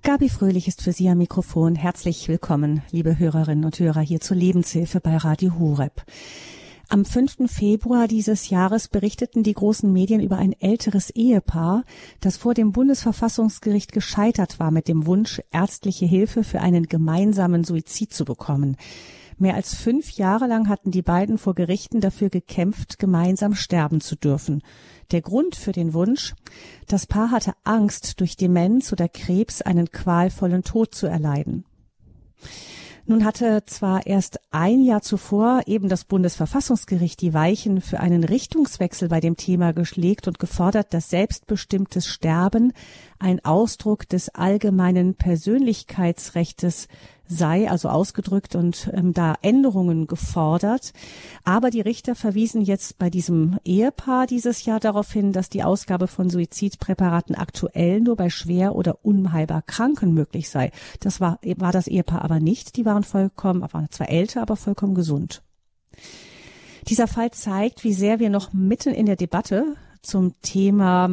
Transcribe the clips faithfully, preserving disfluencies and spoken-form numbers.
Gabi Fröhlich ist für Sie am Mikrofon. Herzlich willkommen, liebe Hörerinnen und Hörer, hier zur Lebenshilfe bei Radio Horeb. Am fünften Februar dieses Jahres berichteten die großen Medien über ein älteres Ehepaar, das vor dem Bundesverfassungsgericht gescheitert war mit dem Wunsch, ärztliche Hilfe für einen gemeinsamen Suizid zu bekommen. Mehr als fünf Jahre lang hatten die beiden vor Gerichten dafür gekämpft, gemeinsam sterben zu dürfen. Der Grund für den Wunsch: Das Paar hatte Angst, durch Demenz oder Krebs einen qualvollen Tod zu erleiden. Nun hatte zwar erst ein Jahr zuvor eben das Bundesverfassungsgericht die Weichen für einen Richtungswechsel bei dem Thema gelegt und gefordert, dass selbstbestimmtes Sterben ein Ausdruck des allgemeinen Persönlichkeitsrechtes sei, also ausgedrückt, und ähm, da Änderungen gefordert. Aber die Richter verwiesen jetzt bei diesem Ehepaar dieses Jahr darauf hin, dass die Ausgabe von Suizidpräparaten aktuell nur bei schwer oder unheilbar Kranken möglich sei. Das war, war das Ehepaar aber nicht. Die waren vollkommen, waren zwar älter, aber vollkommen gesund. Dieser Fall zeigt, wie sehr wir noch mitten in der Debatte zum Thema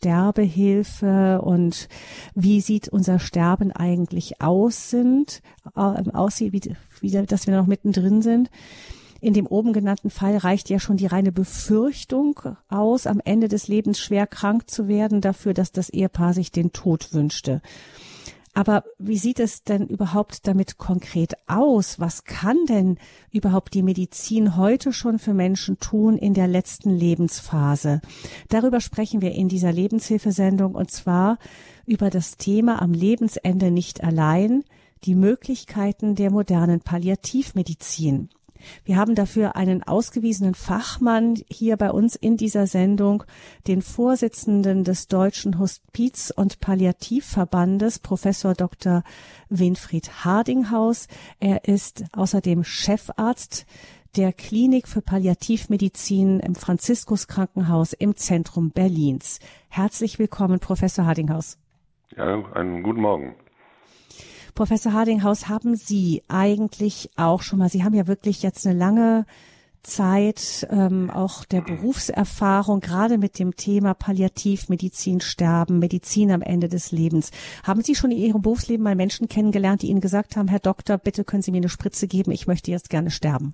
Sterbehilfe und wie sieht unser Sterben eigentlich aus sind, äh, aussieht, wie, wie, dass wir noch mittendrin sind. In dem oben genannten Fall reicht ja schon die reine Befürchtung aus, am Ende des Lebens schwer krank zu werden, dafür, dass das Ehepaar sich den Tod wünschte. Aber wie sieht es denn überhaupt damit konkret aus? Was kann denn überhaupt die Medizin heute schon für Menschen tun in der letzten Lebensphase? Darüber sprechen wir in dieser Lebenshilfesendung, und zwar über das Thema am Lebensende nicht allein, die Möglichkeiten der modernen Palliativmedizin. Wir haben dafür einen ausgewiesenen Fachmann hier bei uns in dieser Sendung, den Vorsitzenden des Deutschen Hospiz- und Palliativverbandes, Professor Doktor Winfried Hardinghaus. Er ist außerdem Chefarzt der Klinik für Palliativmedizin im Franziskuskrankenhaus im Zentrum Berlins. Herzlich willkommen, Professor Hardinghaus. Ja, einen guten Morgen. Professor Hardinghaus, haben Sie eigentlich auch schon mal, Sie haben ja wirklich jetzt eine lange Zeit ähm, auch der Berufserfahrung, gerade mit dem Thema Palliativmedizin, Sterben, Medizin am Ende des Lebens. Haben Sie schon in Ihrem Berufsleben mal Menschen kennengelernt, die Ihnen gesagt haben, Herr Doktor, bitte können Sie mir eine Spritze geben, ich möchte jetzt gerne sterben?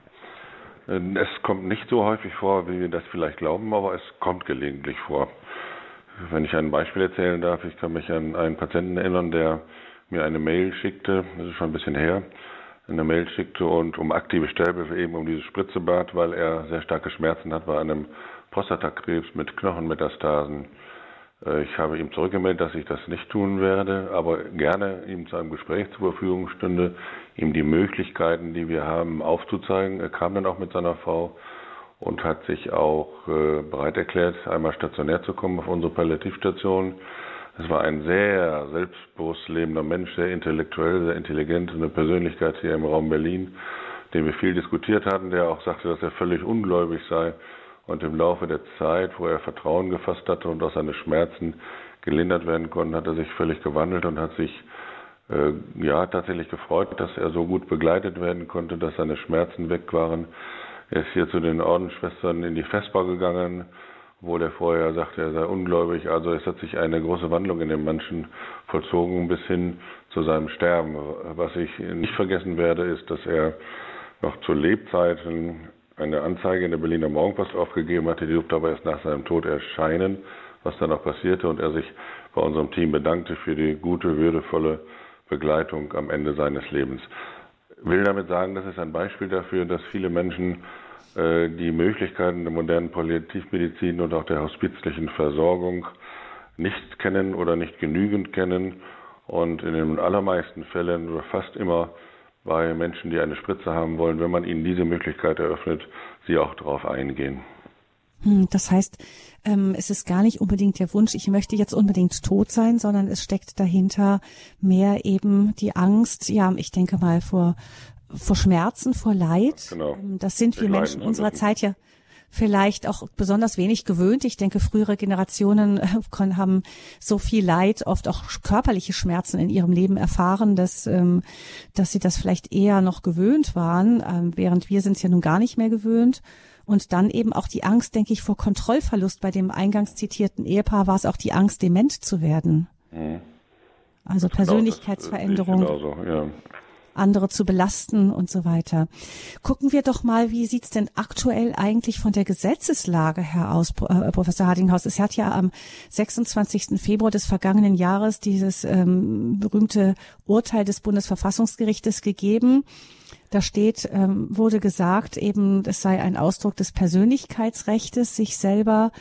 Es kommt nicht so häufig vor, wie wir das vielleicht glauben, aber es kommt gelegentlich vor. Wenn ich ein Beispiel erzählen darf, ich kann mich an einen Patienten erinnern, der mir eine Mail schickte, das ist schon ein bisschen her, eine Mail schickte und um aktive Sterbehilfe eben um diese Spritze bat, weil er sehr starke Schmerzen hat bei einem Prostatakrebs mit Knochenmetastasen. Ich habe ihm zurückgemeldet, dass ich das nicht tun werde, aber gerne ihm zu einem Gespräch zur Verfügung stünde, ihm die Möglichkeiten, die wir haben, aufzuzeigen. Er kam dann auch mit seiner Frau und hat sich auch äh, bereit erklärt, einmal stationär zu kommen auf unsere Palliativstation. Es war ein sehr selbstbewusst lebender Mensch, sehr intellektuell, sehr intelligent, eine Persönlichkeit hier im Raum Berlin, den wir viel diskutiert hatten, der auch sagte, dass er völlig ungläubig sei. Und im Laufe der Zeit, wo er Vertrauen gefasst hatte und auch seine Schmerzen gelindert werden konnten, hat er sich völlig gewandelt und hat sich äh, ja tatsächlich gefreut, dass er so gut begleitet werden konnte, dass seine Schmerzen weg waren. Er ist hier zu den Ordensschwestern in die Vesper gegangen, obwohl er vorher sagte, er sei ungläubig. Also es hat sich eine große Wandlung in dem Menschen vollzogen bis hin zu seinem Sterben. Was ich nicht vergessen werde, ist, dass er noch zu Lebzeiten eine Anzeige in der Berliner Morgenpost aufgegeben hatte. Die durfte aber erst nach seinem Tod erscheinen, was dann auch passierte. Und er sich bei unserem Team bedankte für die gute, würdevolle Begleitung am Ende seines Lebens. Ich will damit sagen, das ist ein Beispiel dafür, dass viele Menschen die Möglichkeiten der modernen Palliativmedizin und auch der hospizlichen Versorgung nicht kennen oder nicht genügend kennen und in den allermeisten Fällen oder fast immer bei Menschen, die eine Spritze haben wollen, wenn man ihnen diese Möglichkeit eröffnet, sie auch darauf eingehen. Das heißt, ähm, es ist gar nicht unbedingt der Wunsch, ich möchte jetzt unbedingt tot sein, sondern es steckt dahinter mehr eben die Angst, ja, ich denke mal vor vor Schmerzen, vor Leid. Genau. Das sind wir Menschen unserer Zeit ja vielleicht auch besonders wenig gewöhnt. Ich denke, frühere Generationen haben so viel Leid, oft auch körperliche Schmerzen in ihrem Leben erfahren, dass, dass sie das vielleicht eher noch gewöhnt waren, während wir sind es ja nun gar nicht mehr gewöhnt. Und dann eben auch die Angst, denke ich, vor Kontrollverlust. Bei dem eingangs zitierten Ehepaar war es auch die Angst, dement zu werden. Mhm. Also das Persönlichkeitsveränderung. Genau, genauso, ja. Andere zu belasten und so weiter. Gucken wir doch mal, wie sieht's denn aktuell eigentlich von der Gesetzeslage her aus, äh, Professor Hardinghaus? Es hat ja am sechsundzwanzigsten Februar des vergangenen Jahres dieses ähm, berühmte Urteil des Bundesverfassungsgerichtes gegeben. Da steht, ähm, wurde gesagt, eben, es sei ein Ausdruck des Persönlichkeitsrechtes, sich selber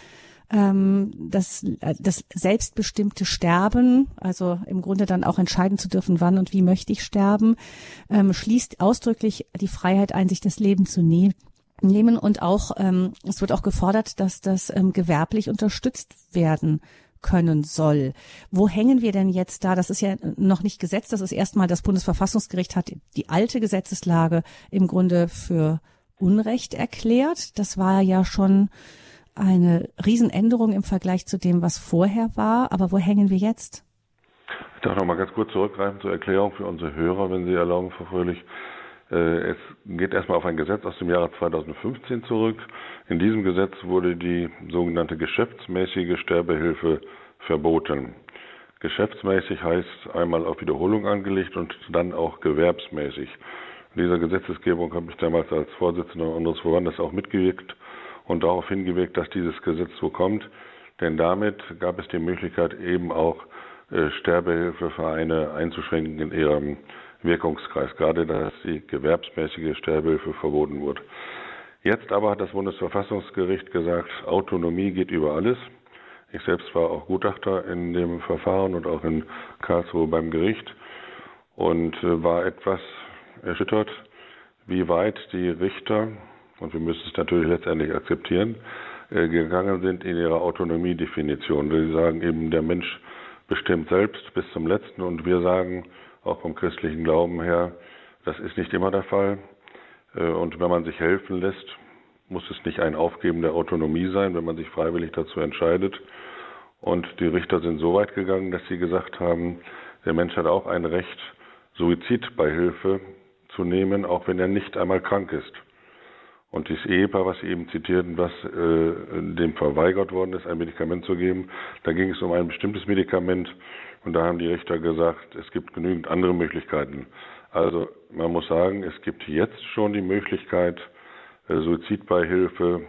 ähm, das, das selbstbestimmte Sterben, also im Grunde dann auch entscheiden zu dürfen, wann und wie möchte ich sterben, ähm, schließt ausdrücklich die Freiheit ein, sich das Leben zu nehmen. nehmen und auch, ähm, es wird auch gefordert, dass das ähm, gewerblich unterstützt werden können soll. Wo hängen wir denn jetzt da? Das ist ja noch nicht Gesetz, das ist erstmal, das Bundesverfassungsgericht hat die alte Gesetzeslage im Grunde für Unrecht erklärt. Das war ja schon eine Riesenänderung im Vergleich zu dem, was vorher war. Aber wo hängen wir jetzt? Ich darf noch mal ganz kurz zurückgreifen zur Erklärung für unsere Hörer, wenn Sie erlauben, Frau Fröhlich. Es geht erstmal auf ein Gesetz aus dem Jahre zweitausendfünfzehn zurück. In diesem Gesetz wurde die sogenannte geschäftsmäßige Sterbehilfe verboten. Geschäftsmäßig heißt einmal auf Wiederholung angelegt und dann auch gewerbsmäßig. In dieser Gesetzesgebung habe ich damals als Vorsitzender unseres Verbandes auch mitgewirkt und darauf hingewirkt, dass dieses Gesetz so kommt. Denn damit gab es die Möglichkeit, eben auch äh, Sterbehilfevereine einzuschränken in ihrem Wirkungskreis, gerade dass die gewerbsmäßige Sterbehilfe verboten wurde. Jetzt aber hat das Bundesverfassungsgericht gesagt, Autonomie geht über alles. Ich selbst war auch Gutachter in dem Verfahren und auch in Karlsruhe beim Gericht und äh, war etwas erschüttert, wie weit die Richter, und wir müssen es natürlich letztendlich akzeptieren, äh, gegangen sind in ihrer Autonomiedefinition. Sie sagen eben, der Mensch bestimmt selbst bis zum Letzten und wir sagen, auch vom christlichen Glauben her, das ist nicht immer der Fall. Und wenn man sich helfen lässt, muss es nicht ein Aufgeben der Autonomie sein, wenn man sich freiwillig dazu entscheidet. Und die Richter sind so weit gegangen, dass sie gesagt haben, der Mensch hat auch ein Recht, Suizidbeihilfe zu nehmen, auch wenn er nicht einmal krank ist. Und dieses Ehepaar, was Sie eben zitierten, was äh, dem verweigert worden ist, ein Medikament zu geben, da ging es um ein bestimmtes Medikament und da haben die Richter gesagt, es gibt genügend andere Möglichkeiten. Also man muss sagen, es gibt jetzt schon die Möglichkeit, äh, Suizidbeihilfe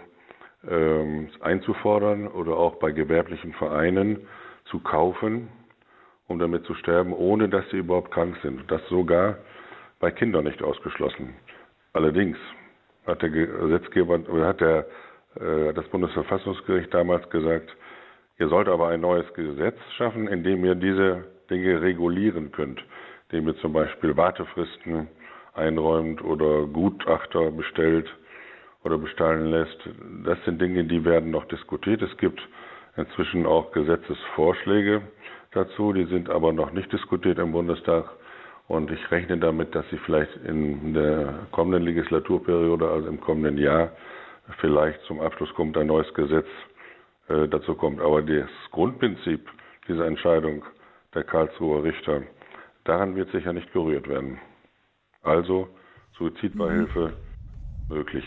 äh, einzufordern oder auch bei gewerblichen Vereinen zu kaufen, um damit zu sterben, ohne dass sie überhaupt krank sind. Das sogar bei Kindern nicht ausgeschlossen. Allerdings hat der Gesetzgeber oder hat der, äh, das Bundesverfassungsgericht damals gesagt, ihr sollt aber ein neues Gesetz schaffen, in dem ihr diese Dinge regulieren könnt, indem ihr zum Beispiel Wartefristen einräumt oder Gutachter bestellt oder bestallen lässt. Das sind Dinge, die werden noch diskutiert. Es gibt inzwischen auch Gesetzesvorschläge dazu, die sind aber noch nicht diskutiert im Bundestag. Und ich rechne damit, dass sie vielleicht in der kommenden Legislaturperiode, also im kommenden Jahr, vielleicht zum Abschluss kommt, ein neues Gesetz äh, dazu kommt. Aber das Grundprinzip dieser Entscheidung der Karlsruher Richter, daran wird sicher nicht gerührt werden. Also Suizidbeihilfe mhm. möglich.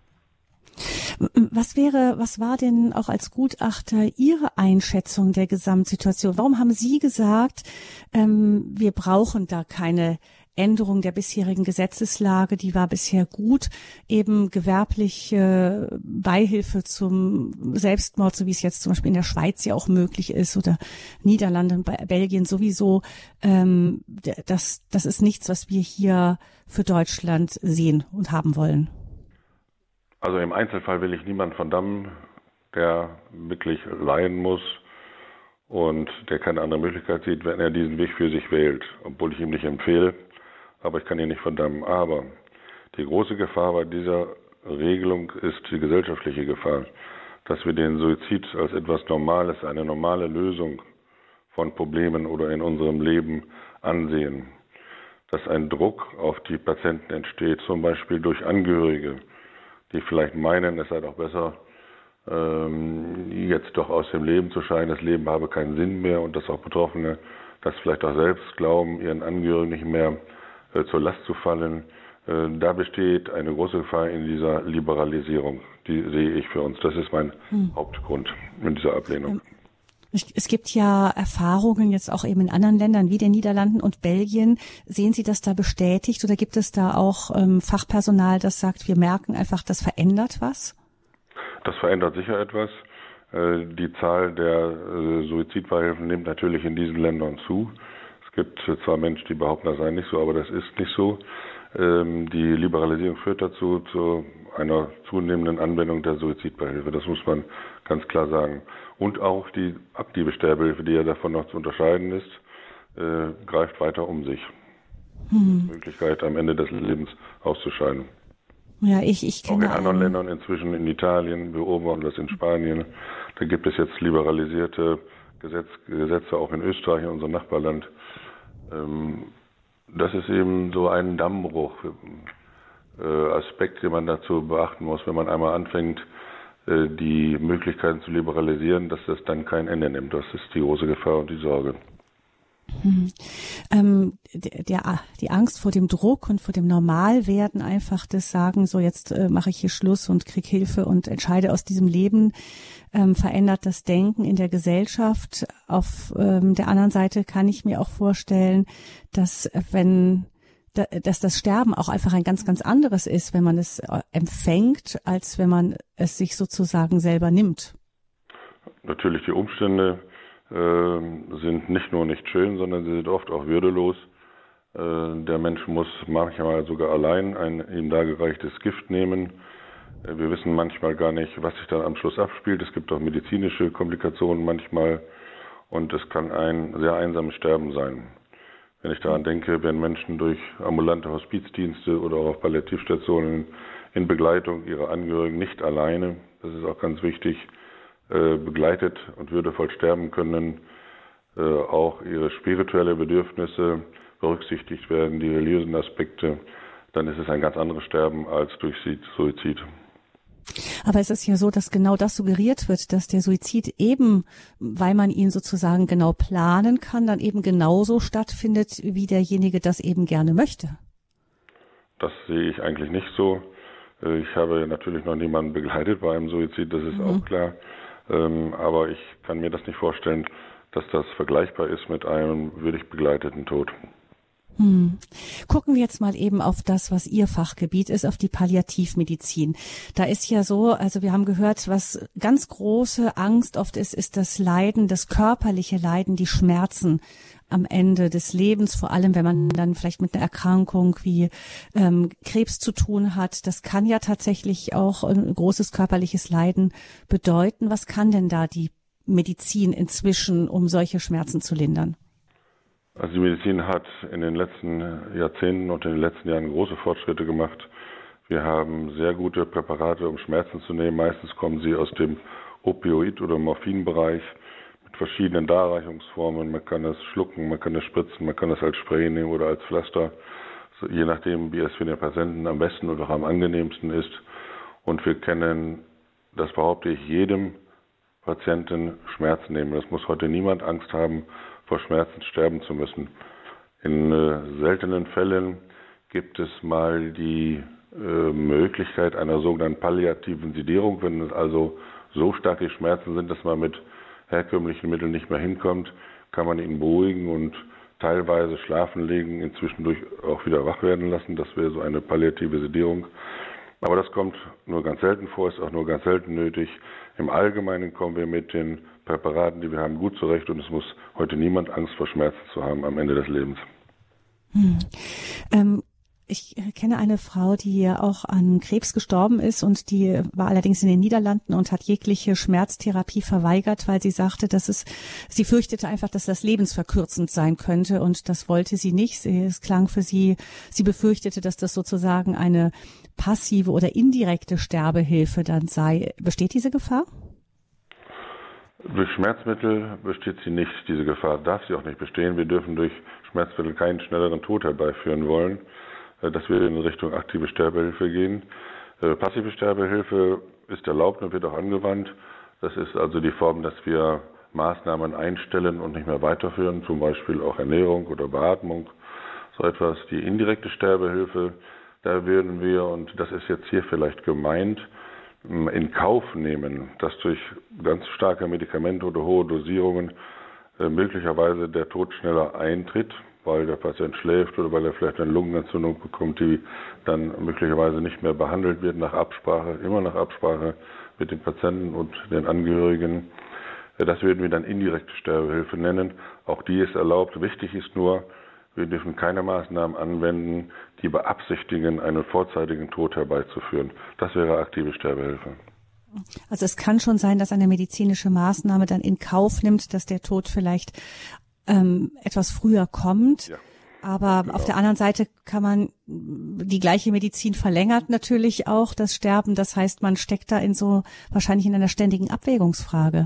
Was wäre, was war denn auch als Gutachter Ihre Einschätzung der Gesamtsituation? Warum haben Sie gesagt, ähm, wir brauchen da keine Änderung der bisherigen Gesetzeslage, die war bisher gut, eben gewerbliche Beihilfe zum Selbstmord, so wie es jetzt zum Beispiel in der Schweiz ja auch möglich ist oder Niederlande, Belgien sowieso, ähm, das, das ist nichts, was wir hier für Deutschland sehen und haben wollen. Also im Einzelfall will ich niemanden verdammen, der wirklich leiden muss und der keine andere Möglichkeit sieht, wenn er diesen Weg für sich wählt, obwohl ich ihm nicht empfehle, aber ich kann ihn nicht verdammen. Aber die große Gefahr bei dieser Regelung ist die gesellschaftliche Gefahr, dass wir den Suizid als etwas Normales, eine normale Lösung von Problemen oder in unserem Leben ansehen. Dass ein Druck auf die Patienten entsteht, zum Beispiel durch Angehörige, die vielleicht meinen, es sei doch besser, ähm, jetzt doch aus dem Leben zu scheiden, das Leben habe keinen Sinn mehr und dass auch Betroffene das vielleicht auch selbst glauben, ihren Angehörigen nicht mehr äh, zur Last zu fallen. Äh, da besteht eine große Gefahr in dieser Liberalisierung, die sehe ich für uns. Das ist mein hm. Hauptgrund in dieser Ablehnung. Es gibt ja Erfahrungen jetzt auch eben in anderen Ländern wie den Niederlanden und Belgien. Sehen Sie das da bestätigt oder gibt es da auch ähm, Fachpersonal, das sagt, wir merken einfach, das verändert was? Das verändert sicher etwas. Äh, die Zahl der äh, Suizidbeihilfen nimmt natürlich in diesen Ländern zu. Es gibt zwar Menschen, die behaupten, das sei nicht so, aber das ist nicht so. Ähm, die Liberalisierung führt dazu, zu einer zunehmenden Anwendung der Suizidbeihilfe. Das muss man ganz klar sagen. Und auch die aktive Sterbehilfe, die ja davon noch zu unterscheiden ist, äh, greift weiter um sich. Hm. Die Möglichkeit, am Ende des Lebens auszuscheiden. Ja, ich, ich kenne auch in anderen Ländern, inzwischen in Italien, wir beobachten das in Spanien. Da gibt es jetzt liberalisierte Gesetz, Gesetze, auch in Österreich, in unserem Nachbarland. Ähm, das ist eben so ein Dammbruch. Äh, Aspekt, den man dazu beachten muss, wenn man einmal anfängt, äh, die Möglichkeiten zu liberalisieren, dass das dann kein Ende nimmt. Das ist die große Gefahr und die Sorge. Hm. Ähm, der, der, die Angst vor dem Druck und vor dem Normalwerden, einfach das Sagen, so jetzt äh, mache ich hier Schluss und krieg Hilfe und entscheide aus diesem Leben, ähm, verändert das Denken in der Gesellschaft. Auf ähm, der anderen Seite kann ich mir auch vorstellen, dass wenn dass das Sterben auch einfach ein ganz, ganz anderes ist, wenn man es empfängt, als wenn man es sich sozusagen selber nimmt. Natürlich, die Umstände äh, sind nicht nur nicht schön, sondern sie sind oft auch würdelos. Äh, der Mensch muss manchmal sogar allein ein ihm dargereichtes Gift nehmen. Äh, wir wissen manchmal gar nicht, was sich dann am Schluss abspielt. Es gibt auch medizinische Komplikationen manchmal und es kann ein sehr einsames Sterben sein. Wenn ich daran denke, werden Menschen durch ambulante Hospizdienste oder auch auf Palliativstationen in Begleitung ihrer Angehörigen nicht alleine, das ist auch ganz wichtig, begleitet und würdevoll sterben können, auch ihre spirituelle Bedürfnisse berücksichtigt werden, die religiösen Aspekte, dann ist es ein ganz anderes Sterben als durch Suizid. Aber es ist ja so, dass genau das suggeriert wird, dass der Suizid eben, weil man ihn sozusagen genau planen kann, dann eben genauso stattfindet, wie derjenige das eben gerne möchte. Das sehe ich eigentlich nicht so. Ich habe natürlich noch niemanden begleitet bei einem Suizid, das ist mhm. auch klar. Aber ich kann mir das nicht vorstellen, dass das vergleichbar ist mit einem würdig begleiteten Tod. Hm. Gucken wir jetzt mal eben auf das, was Ihr Fachgebiet ist, auf die Palliativmedizin. Da ist ja so, also wir haben gehört, was ganz große Angst oft ist, ist das Leiden, das körperliche Leiden, die Schmerzen am Ende des Lebens, vor allem wenn man dann vielleicht mit einer Erkrankung wie ähm, Krebs zu tun hat. Das kann ja tatsächlich auch ein großes körperliches Leiden bedeuten. Was kann denn da die Medizin inzwischen, um solche Schmerzen zu lindern? Also die Medizin hat in den letzten Jahrzehnten und in den letzten Jahren große Fortschritte gemacht. Wir haben sehr gute Präparate, um Schmerzen zu nehmen. Meistens kommen sie aus dem Opioid- oder Morphinbereich mit verschiedenen Darreichungsformen. Man kann es schlucken, man kann es spritzen, man kann es als Spray nehmen oder als Pflaster, so, je nachdem, wie es für den Patienten am besten oder am angenehmsten ist. Und wir können, das behaupte ich, jedem Patienten Schmerzen nehmen. Es muss heute niemand Angst haben, vor Schmerzen sterben zu müssen. In äh, seltenen Fällen gibt es mal die äh, Möglichkeit einer sogenannten palliativen Sedierung, wenn es also so starke Schmerzen sind, dass man mit herkömmlichen Mitteln nicht mehr hinkommt, kann man ihn beruhigen und teilweise schlafen legen, inzwischen durch auch wieder wach werden lassen. Das wäre so eine palliative Sedierung. Aber das kommt nur ganz selten vor, ist auch nur ganz selten nötig. Im Allgemeinen kommen wir mit den Präparaten, die wir haben, gut zurecht und es muss heute niemand Angst vor Schmerzen zu haben am Ende des Lebens. Hm. Ähm, ich kenne eine Frau, die auch an Krebs gestorben ist und die war allerdings in den Niederlanden und hat jegliche Schmerztherapie verweigert, weil sie sagte, dass es, sie fürchtete einfach, dass das lebensverkürzend sein könnte und das wollte sie nicht. Es klang für sie, sie befürchtete, dass das sozusagen eine passive oder indirekte Sterbehilfe dann sei. Besteht diese Gefahr? Durch Schmerzmittel besteht sie nicht. Diese Gefahr darf sie auch nicht bestehen. Wir dürfen durch Schmerzmittel keinen schnelleren Tod herbeiführen wollen, dass wir in Richtung aktive Sterbehilfe gehen. Passive Sterbehilfe ist erlaubt und wird auch angewandt. Das ist also die Form, dass wir Maßnahmen einstellen und nicht mehr weiterführen, zum Beispiel auch Ernährung oder Beatmung, so etwas. Die indirekte Sterbehilfe, da würden wir, und das ist jetzt hier vielleicht gemeint, in Kauf nehmen, dass durch ganz starke Medikamente oder hohe Dosierungen äh, möglicherweise der Tod schneller eintritt, weil der Patient schläft oder weil er vielleicht eine Lungenentzündung bekommt, die dann möglicherweise nicht mehr behandelt wird nach Absprache, immer nach Absprache mit den Patienten und den Angehörigen. Das würden wir dann indirekte Sterbehilfe nennen. Auch die ist erlaubt. Wichtig ist nur, wir dürfen keine Maßnahmen anwenden, die beabsichtigen, einen vorzeitigen Tod herbeizuführen. Das wäre aktive Sterbehilfe. Also es kann schon sein, dass eine medizinische Maßnahme dann in Kauf nimmt, dass der Tod vielleicht ähm, etwas früher kommt. Ja. Aber genau. Auf der anderen Seite kann man, die gleiche Medizin verlängert natürlich auch das Sterben. Das heißt, man steckt da in so, wahrscheinlich in einer ständigen Abwägungsfrage.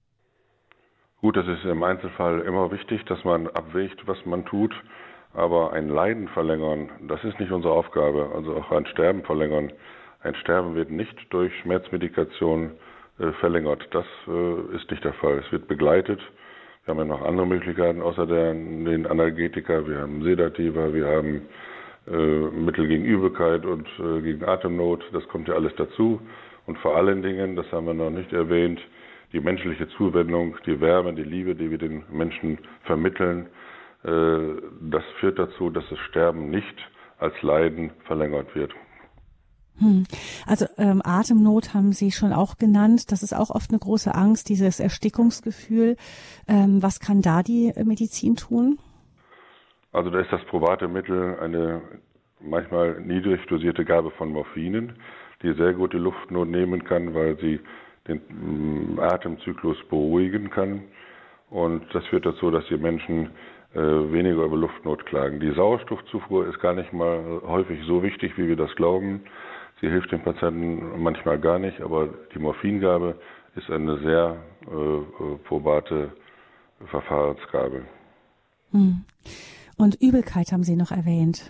Gut, das ist im Einzelfall immer wichtig, dass man abwägt, was man tut. Aber ein Leiden verlängern, das ist nicht unsere Aufgabe. Also auch ein Sterben verlängern. Ein Sterben wird nicht durch Schmerzmedikation äh, verlängert. Das äh, ist nicht der Fall. Es wird begleitet. Wir haben ja noch andere Möglichkeiten außer der, den Analgetika. Wir haben Sedativa, wir haben äh, Mittel gegen Übelkeit und äh, gegen Atemnot. Das kommt ja alles dazu. Und vor allen Dingen, das haben wir noch nicht erwähnt, die menschliche Zuwendung, die Wärme, die Liebe, die wir den Menschen vermitteln, äh, das führt dazu, dass das Sterben nicht als Leiden verlängert wird. Hm. Also ähm, Atemnot haben Sie schon auch genannt. Das ist auch oft eine große Angst, dieses Erstickungsgefühl. Ähm, was kann da die Medizin tun? Also da ist das probate Mittel eine manchmal niedrig dosierte Gabe von Morphinen, die sehr gut die Luftnot nehmen kann, weil sie den ähm, Atemzyklus beruhigen kann. Und das führt dazu, dass die Menschen äh, weniger über Luftnot klagen. Die Sauerstoffzufuhr ist gar nicht mal häufig so wichtig, wie wir das glauben. Sie hilft den Patienten manchmal gar nicht, aber die Morphingabe ist eine sehr äh, probate Verfahrensgabe. Hm. Und Übelkeit haben Sie noch erwähnt.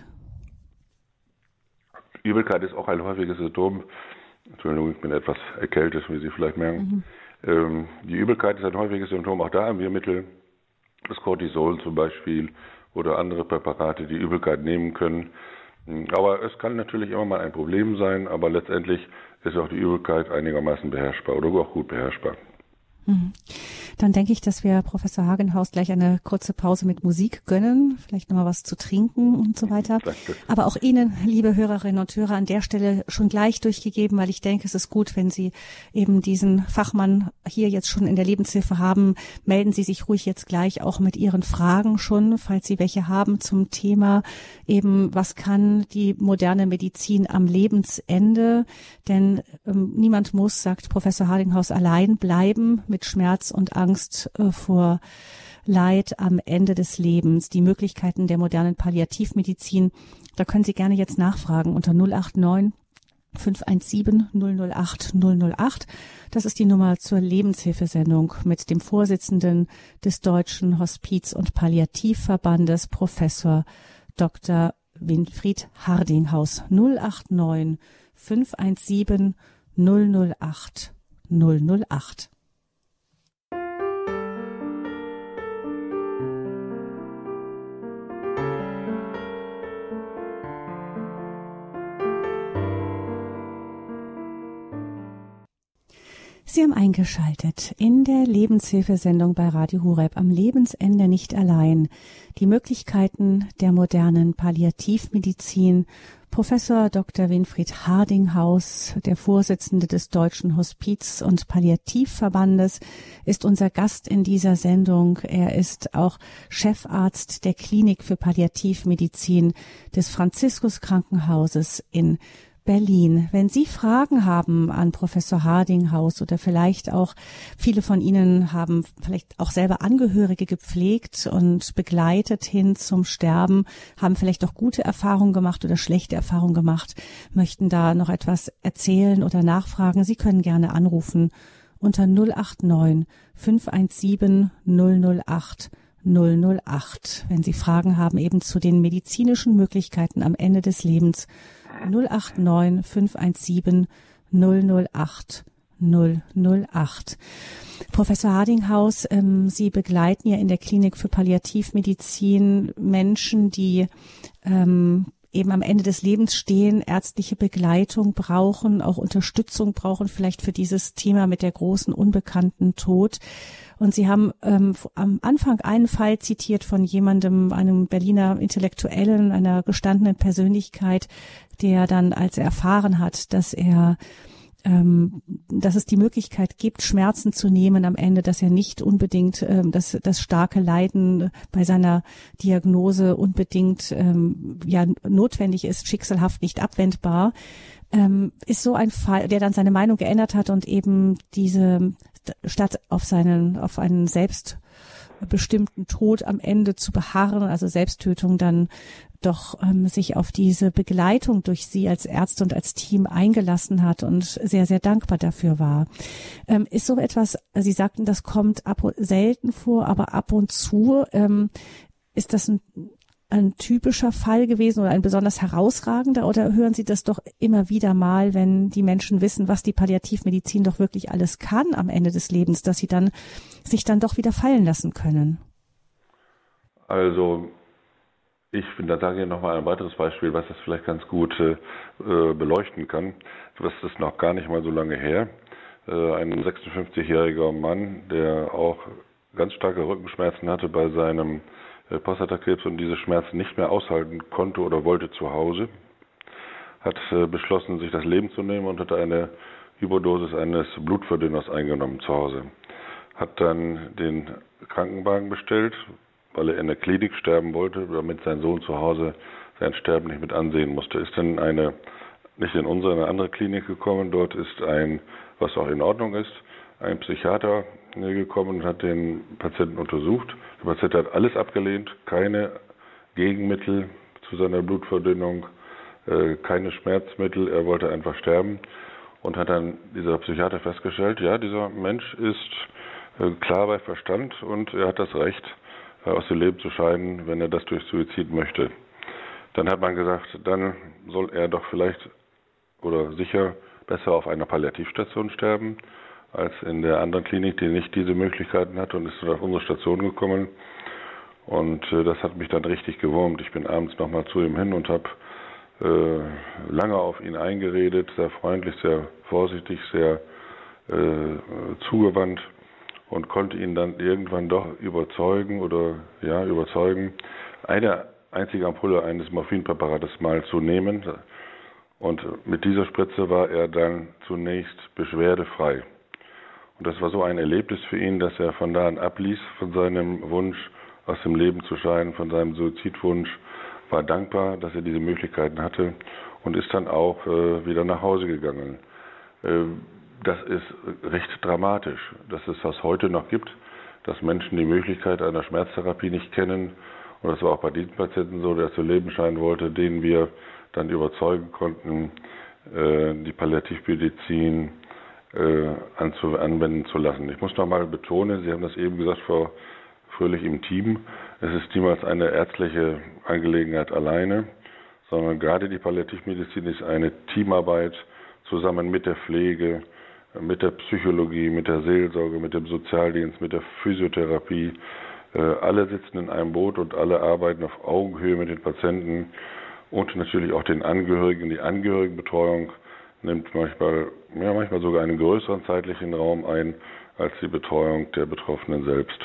Übelkeit ist auch ein häufiges Symptom. Entschuldigung, ich bin etwas erkältet, wie Sie vielleicht merken. Mhm. Ähm, die Übelkeit ist ein häufiges Symptom. Auch da haben wir Mittel, das Cortisol zum Beispiel oder andere Präparate, die Übelkeit nehmen können. Aber es kann natürlich immer mal ein Problem sein, aber letztendlich ist auch die Übelkeit einigermaßen beherrschbar oder auch gut beherrschbar. Mhm. Dann denke ich, dass wir Professor Hagenhaus gleich eine kurze Pause mit Musik gönnen, vielleicht nochmal was zu trinken und so weiter. Danke. Aber auch Ihnen, liebe Hörerinnen und Hörer, an der Stelle schon gleich durchgegeben, weil ich denke, es ist gut, wenn Sie eben diesen Fachmann hier jetzt schon in der Lebenshilfe haben. Melden Sie sich ruhig jetzt gleich auch mit Ihren Fragen schon, falls Sie welche haben zum Thema eben, was kann die moderne Medizin am Lebensende? Denn ähm, niemand muss, sagt Professor Hagenhaus, allein bleiben mit Schmerz und Angst äh, vor Leid am Ende des Lebens. Die Möglichkeiten der modernen Palliativmedizin, da können Sie gerne jetzt nachfragen unter null acht neun fünf eins sieben null null acht null null acht. Das ist die Nummer zur Lebenshilfesendung mit dem Vorsitzenden des Deutschen Hospiz- und Palliativverbandes, Professor Doktor Winfried Hardinghaus. null acht neun fünf eins sieben null null acht null null acht. Sie haben eingeschaltet in der Lebenshilfesendung bei Radio Horeb am Lebensende nicht allein. Die Möglichkeiten der modernen Palliativmedizin. Professor Doktor Winfried Hardinghaus, der Vorsitzende des Deutschen Hospiz- und Palliativverbandes, ist unser Gast in dieser Sendung. Er ist auch Chefarzt der Klinik für Palliativmedizin des Franziskus-Krankenhauses in Berlin. Wenn Sie Fragen haben an Professor Hardinghaus oder vielleicht auch viele von Ihnen haben vielleicht auch selber Angehörige gepflegt und begleitet hin zum Sterben, haben vielleicht auch gute Erfahrungen gemacht oder schlechte Erfahrungen gemacht, möchten da noch etwas erzählen oder nachfragen, Sie können gerne anrufen unter null acht neun fünf eins sieben null null acht null null acht. Wenn Sie Fragen haben eben zu den medizinischen Möglichkeiten am Ende des Lebens, null acht neun fünf eins sieben null null acht null null acht. Professor Hardinghaus, ähm, Sie begleiten ja in der Klinik für Palliativmedizin Menschen, die ähm, eben am Ende des Lebens stehen, ärztliche Begleitung brauchen, auch Unterstützung brauchen, vielleicht für dieses Thema mit der großen unbekannten Tod. Und Sie haben ähm, am Anfang einen Fall zitiert von jemandem, einem Berliner Intellektuellen, einer gestandenen Persönlichkeit, der dann, als er erfahren hat, dass er ähm, dass es die Möglichkeit gibt, Schmerzen zu nehmen am Ende, dass er nicht unbedingt ähm, das, das starke Leiden bei seiner Diagnose unbedingt ähm, ja notwendig ist, schicksalhaft nicht abwendbar, ähm, ist so ein Fall, der dann seine Meinung geändert hat und eben diese, statt auf seinen, auf einen selbstbestimmten Tod am Ende zu beharren, also Selbsttötung, dann doch ähm, sich auf diese Begleitung durch Sie als Ärzte und als Team eingelassen hat und sehr, sehr dankbar dafür war. Ähm, ist so etwas, Sie sagten, das kommt ab und selten vor, aber ab und zu, ähm, ist das ein, ein typischer Fall gewesen oder ein besonders herausragender, oder hören Sie das doch immer wieder mal, wenn die Menschen wissen, was die Palliativmedizin doch wirklich alles kann am Ende des Lebens, dass sie dann sich dann doch wieder fallen lassen können? Also ich finde, da sage ich nochmal ein weiteres Beispiel, was das vielleicht ganz gut äh, beleuchten kann. Das ist noch gar nicht mal so lange her. Äh, ein sechsundfünfzigjähriger Mann, der auch ganz starke Rückenschmerzen hatte bei seinem äh, Prostatakrebs und diese Schmerzen nicht mehr aushalten konnte oder wollte zu Hause, hat äh, beschlossen, sich das Leben zu nehmen und hat eine Überdosis eines Blutverdünners eingenommen zu Hause. Hat dann den Krankenwagen bestellt, weil er in der Klinik sterben wollte, damit sein Sohn zu Hause sein Sterben nicht mit ansehen musste. Ist dann eine, nicht in unsere, in eine andere Klinik gekommen. Dort ist ein, was auch in Ordnung ist, ein Psychiater gekommen und hat den Patienten untersucht. Der Patient hat alles abgelehnt, keine Gegenmittel zu seiner Blutverdünnung, keine Schmerzmittel, er wollte einfach sterben. Und hat dann dieser Psychiater festgestellt, ja, dieser Mensch ist klar bei Verstand und er hat das Recht, aus dem Leben zu scheiden, wenn er das durch Suizid möchte. Dann hat man gesagt, dann soll er doch vielleicht oder sicher besser auf einer Palliativstation sterben, als in der anderen Klinik, die nicht diese Möglichkeiten hat, und ist auf unsere Station gekommen. Und äh, das hat mich dann richtig gewurmt. Ich bin abends nochmal zu ihm hin und habe äh, lange auf ihn eingeredet, sehr freundlich, sehr vorsichtig, sehr äh, zugewandt. Und konnte ihn dann irgendwann doch überzeugen oder ja überzeugen, eine einzige Ampulle eines Morphinpräparates mal zu nehmen. Und mit dieser Spritze war er dann zunächst beschwerdefrei. Und das war so ein Erlebnis für ihn, dass er von da an abließ von seinem Wunsch, aus dem Leben zu scheiden, von seinem Suizidwunsch, war dankbar, dass er diese Möglichkeiten hatte und ist dann auch äh, wieder nach Hause gegangen. Äh, Das ist recht dramatisch, dass es das heute noch gibt, dass Menschen die Möglichkeit einer Schmerztherapie nicht kennen. Und das war auch bei diesen Patienten so, der zu leben scheinen wollte, denen wir dann überzeugen konnten, die Palliativmedizin anwenden zu lassen. Ich muss noch mal betonen, Sie haben das eben gesagt, Frau Fröhlich, im Team. Es ist niemals eine ärztliche Angelegenheit alleine, sondern gerade die Palliativmedizin ist eine Teamarbeit zusammen mit der Pflege, mit der Psychologie, mit der Seelsorge, mit dem Sozialdienst, mit der Physiotherapie. Alle sitzen in einem Boot und alle arbeiten auf Augenhöhe mit den Patienten und natürlich auch den Angehörigen. Die Angehörigenbetreuung nimmt manchmal, ja, manchmal sogar einen größeren zeitlichen Raum ein als die Betreuung der Betroffenen selbst.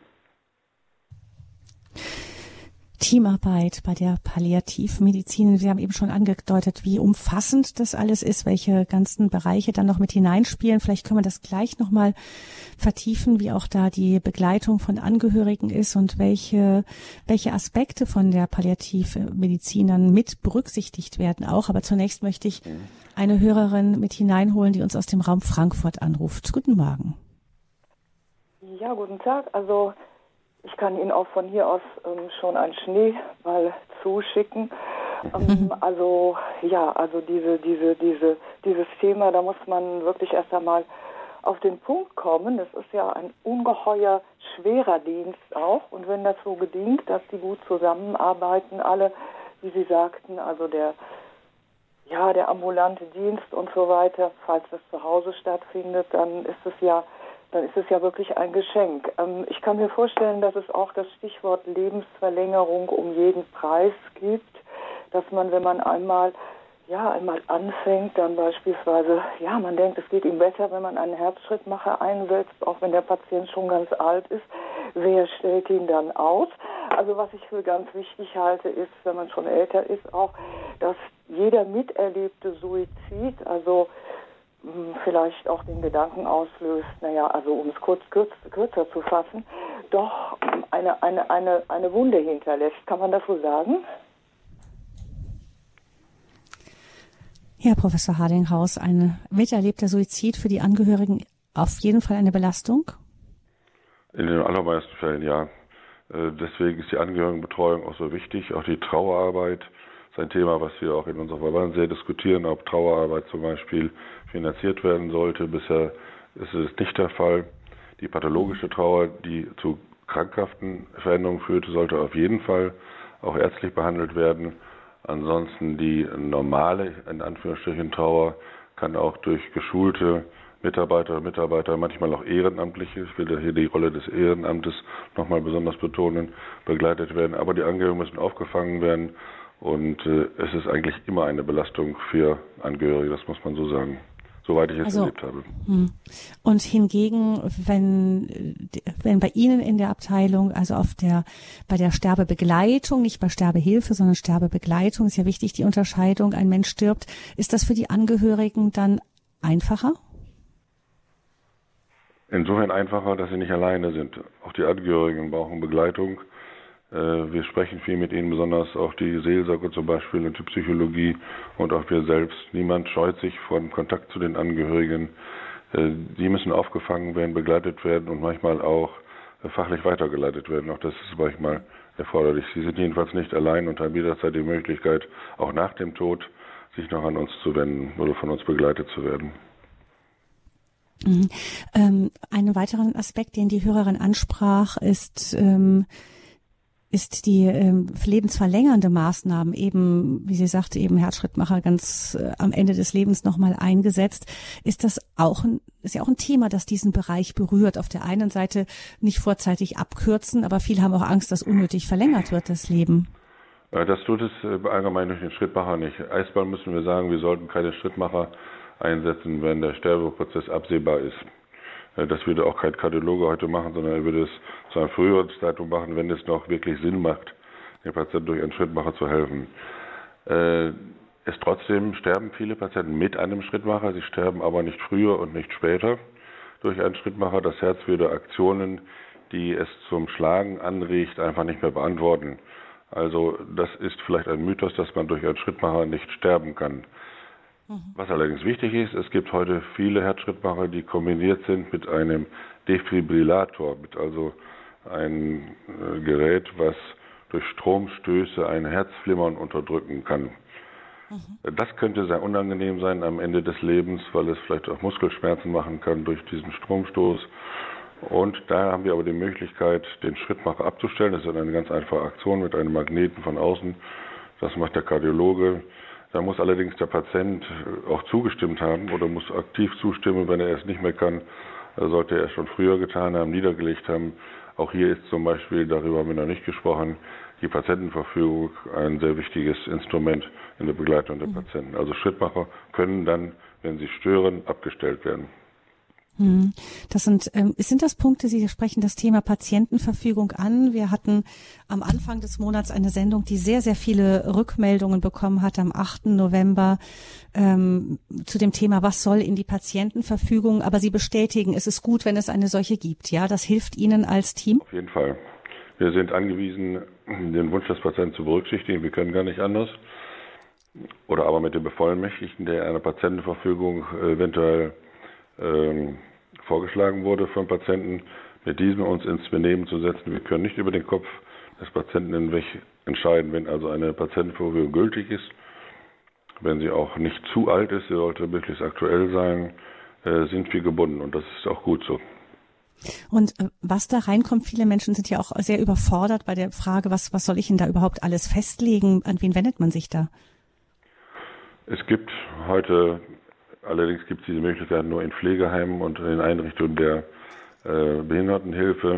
Teamarbeit bei der Palliativmedizin. Sie haben eben schon angedeutet, wie umfassend das alles ist, welche ganzen Bereiche dann noch mit hineinspielen. Vielleicht können wir das gleich nochmal vertiefen, wie auch da die Begleitung von Angehörigen ist und welche, welche Aspekte von der Palliativmedizin dann mit berücksichtigt werden auch. Aber zunächst möchte ich eine Hörerin mit hineinholen, die uns aus dem Raum Frankfurt anruft. Guten Morgen. Ja, guten Tag. Also ich kann Ihnen auch von hier aus ähm, schon einen Schneeball zuschicken. Ähm, also ja, also diese, diese, diese, dieses Thema, da muss man wirklich erst einmal auf den Punkt kommen. Das ist ja ein ungeheuer schwerer Dienst auch. Und wenn das so gelingt, dass die gut zusammenarbeiten, alle, wie Sie sagten, also der, ja, der ambulante Dienst und so weiter, falls das zu Hause stattfindet, dann ist es ja dann ist es ja wirklich ein Geschenk. Ähm, ich kann mir vorstellen, dass es auch das Stichwort Lebensverlängerung um jeden Preis gibt. dass man, wenn man einmal ja, einmal anfängt, dann beispielsweise, ja, man denkt, es geht ihm besser, wenn man einen Herzschrittmacher einsetzt, auch wenn der Patient schon ganz alt ist. Wer stellt ihn dann aus? Also was ich für ganz wichtig halte, ist, wenn man schon älter ist, auch, dass jeder miterlebte Suizid, also mh, vielleicht auch den Gedanken auslöst, naja, also um es kurz, kurz kürzer zu fassen, doch eine, eine, eine, eine Wunde hinterlässt. Kann man das so sagen? Herr Professor Hardinghaus, ein miterlebter Suizid für die Angehörigen auf jeden Fall eine Belastung? In den allermeisten Fällen ja. Deswegen ist die Angehörigenbetreuung auch so wichtig. Auch die Trauerarbeit ist ein Thema, was wir auch in unserem Verband sehr diskutieren, ob Trauerarbeit zum Beispiel finanziert werden sollte. Bisher ist es nicht der Fall. Die pathologische Trauer, die zu krankhaften Veränderungen führt, sollte auf jeden Fall auch ärztlich behandelt werden. Ansonsten die normale, in Anführungsstrichen, Trauer kann auch durch geschulte Mitarbeiter, Mitarbeiter, manchmal auch Ehrenamtliche, ich will hier die Rolle des Ehrenamtes nochmal besonders betonen, begleitet werden. Aber die Angehörigen müssen aufgefangen werden und äh, es ist eigentlich immer eine Belastung für Angehörige, das muss man so sagen. Soweit ich es also, erlebt habe. Und hingegen, wenn, wenn bei Ihnen in der Abteilung, also auf der, bei der Sterbebegleitung, nicht bei Sterbehilfe, sondern Sterbebegleitung, ist ja wichtig, die Unterscheidung, ein Mensch stirbt, ist das für die Angehörigen dann einfacher? Insofern einfacher, dass sie nicht alleine sind. Auch die Angehörigen brauchen Begleitung. Wir sprechen viel mit ihnen, besonders auch die Seelsorge zum Beispiel und die Psychologie und auch wir selbst. Niemand scheut sich vor dem Kontakt zu den Angehörigen. Die müssen aufgefangen werden, begleitet werden und manchmal auch fachlich weitergeleitet werden. Auch das ist manchmal erforderlich. Sie sind jedenfalls nicht allein und haben jederzeit die Möglichkeit, auch nach dem Tod sich noch an uns zu wenden oder von uns begleitet zu werden. Mhm. Ähm, einen weiteren Aspekt, den die Hörerin ansprach, ist ähm, ist die ähm, lebensverlängernde Maßnahmen eben, wie sie sagte, eben Herzschrittmacher ganz äh, am Ende des Lebens nochmal eingesetzt. Ist das auch ein, ist ja auch ein Thema, das diesen Bereich berührt. Auf der einen Seite nicht vorzeitig abkürzen, aber viele haben auch Angst, dass unnötig verlängert wird, das Leben. Das tut es allgemein durch den Schrittmacher nicht. Erstmal müssen wir sagen, wir sollten keine Schrittmacher einsetzen, wenn der Sterbeprozess absehbar ist. Das würde auch kein Kardiologe heute machen, sondern er würde es zu einem früheren Datum machen, wenn es noch wirklich Sinn macht, dem Patienten durch einen Schrittmacher zu helfen. Äh, es trotzdem sterben viele Patienten mit einem Schrittmacher, sie sterben aber nicht früher und nicht später durch einen Schrittmacher. Das Herz würde Aktionen, die es zum Schlagen anregt, einfach nicht mehr beantworten. Also das ist vielleicht ein Mythos, dass man durch einen Schrittmacher nicht sterben kann. Was allerdings wichtig ist, es gibt heute viele Herzschrittmacher, die kombiniert sind mit einem Defibrillator, mit also einem Gerät, was durch Stromstöße ein Herzflimmern unterdrücken kann. Mhm. Das könnte sehr unangenehm sein am Ende des Lebens, weil es vielleicht auch Muskelschmerzen machen kann durch diesen Stromstoß. Und da haben wir aber die Möglichkeit, den Schrittmacher abzustellen. Das ist eine ganz einfache Aktion mit einem Magneten von außen. Das macht der Kardiologe. Da muss allerdings der Patient auch zugestimmt haben oder muss aktiv zustimmen. Wenn er es nicht mehr kann, sollte er es schon früher getan haben, niedergelegt haben. Auch hier ist zum Beispiel, darüber haben wir noch nicht gesprochen, die Patientenverfügung ein sehr wichtiges Instrument in der Begleitung der Patienten. Also Schrittmacher können dann, wenn sie stören, abgestellt werden. Das sind, ähm, sind das Punkte, Sie sprechen das Thema Patientenverfügung an. Wir hatten am Anfang des Monats eine Sendung, die sehr, sehr viele Rückmeldungen bekommen hat am achten November ähm, zu dem Thema, was soll in die Patientenverfügung. Aber Sie bestätigen, es ist gut, wenn es eine solche gibt. Ja, das hilft Ihnen als Team? Auf jeden Fall. Wir sind angewiesen, den Wunsch des Patienten zu berücksichtigen. Wir können gar nicht anders. Oder aber mit dem Bevollmächtigten, der eine Patientenverfügung eventuell ähm, vorgeschlagen wurde vom Patienten, mit diesem uns ins Benehmen zu setzen. Wir können nicht über den Kopf des Patienten hinweg entscheiden, wenn also eine Patientenverfügung gültig ist, wenn sie auch nicht zu alt ist, sie sollte möglichst aktuell sein, äh, sind wir gebunden und das ist auch gut so. Und äh, was da reinkommt, viele Menschen sind ja auch sehr überfordert bei der Frage, was, was soll ich denn da überhaupt alles festlegen? An wen wendet man sich da? Es gibt heute Allerdings gibt es diese Möglichkeit nur in Pflegeheimen und in Einrichtungen der äh, Behindertenhilfe.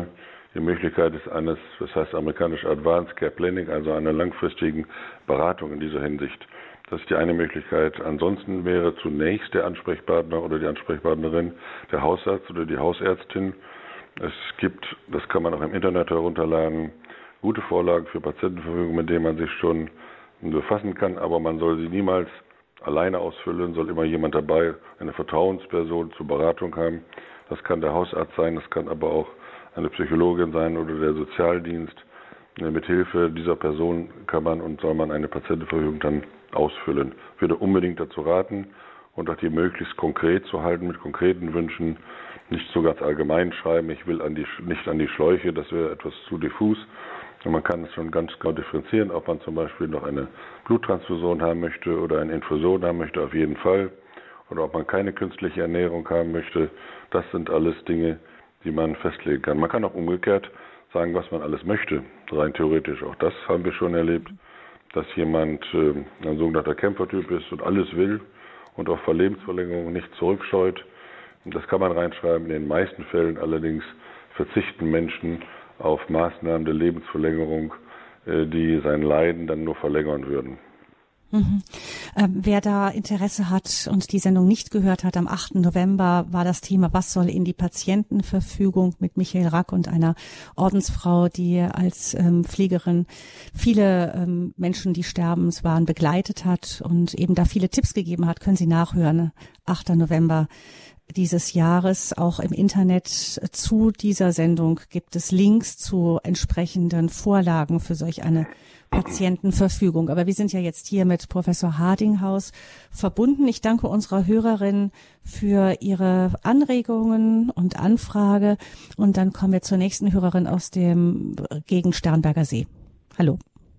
die Möglichkeit ist eines, das heißt amerikanisch Advanced Care Planning, also einer langfristigen Beratung in dieser Hinsicht. Das ist die eine Möglichkeit. Ansonsten wäre zunächst der Ansprechpartner oder die Ansprechpartnerin der Hausarzt oder die Hausärztin. Es gibt, das kann man auch im Internet herunterladen, gute Vorlagen für Patientenverfügung, mit denen man sich schon befassen kann, aber man soll sie niemals alleine ausfüllen, soll immer jemand dabei, eine Vertrauensperson zur Beratung haben. Das kann der Hausarzt sein, das kann aber auch eine Psychologin sein oder der Sozialdienst. Mit Hilfe dieser Person kann man und soll man eine Patientenverfügung dann ausfüllen. Ich würde unbedingt dazu raten und auch die möglichst konkret zu halten, mit konkreten Wünschen, nicht so ganz allgemein schreiben, ich will an die, nicht an die Schläuche, das wäre etwas zu diffus. Und man kann es schon ganz genau differenzieren, ob man zum Beispiel noch eine Bluttransfusion haben möchte oder eine Infusion haben möchte, auf jeden Fall. Oder ob man keine künstliche Ernährung haben möchte. Das sind alles Dinge, die man festlegen kann. Man kann auch umgekehrt sagen, was man alles möchte, rein theoretisch. Auch das haben wir schon erlebt, dass jemand äh, ein sogenannter Kämpfertyp ist und alles will und auch vor Lebensverlängerung nicht zurückscheut. Und das kann man reinschreiben. In den meisten Fällen allerdings verzichten Menschen auf Maßnahmen der Lebensverlängerung, äh, die sein Leiden dann nur verlängern würden. Mhm. Ähm, wer da Interesse hat und die Sendung nicht gehört hat, am achten November war das Thema, was soll in die Patientenverfügung mit Michael Rack und einer Ordensfrau, die als ähm, Pflegerin viele ähm, Menschen, die sterbens waren, begleitet hat und eben da viele Tipps gegeben hat. Können Sie nachhören, achter November dieses Jahres. Auch im Internet zu dieser Sendung gibt es Links zu entsprechenden Vorlagen für solch eine Patientenverfügung. Aber wir sind ja jetzt hier mit Professor Hardinghaus verbunden. Ich danke unserer Hörerin für ihre Anregungen und Anfrage. Und dann kommen wir zur nächsten Hörerin aus dem Gegend Starnberger See. Hallo.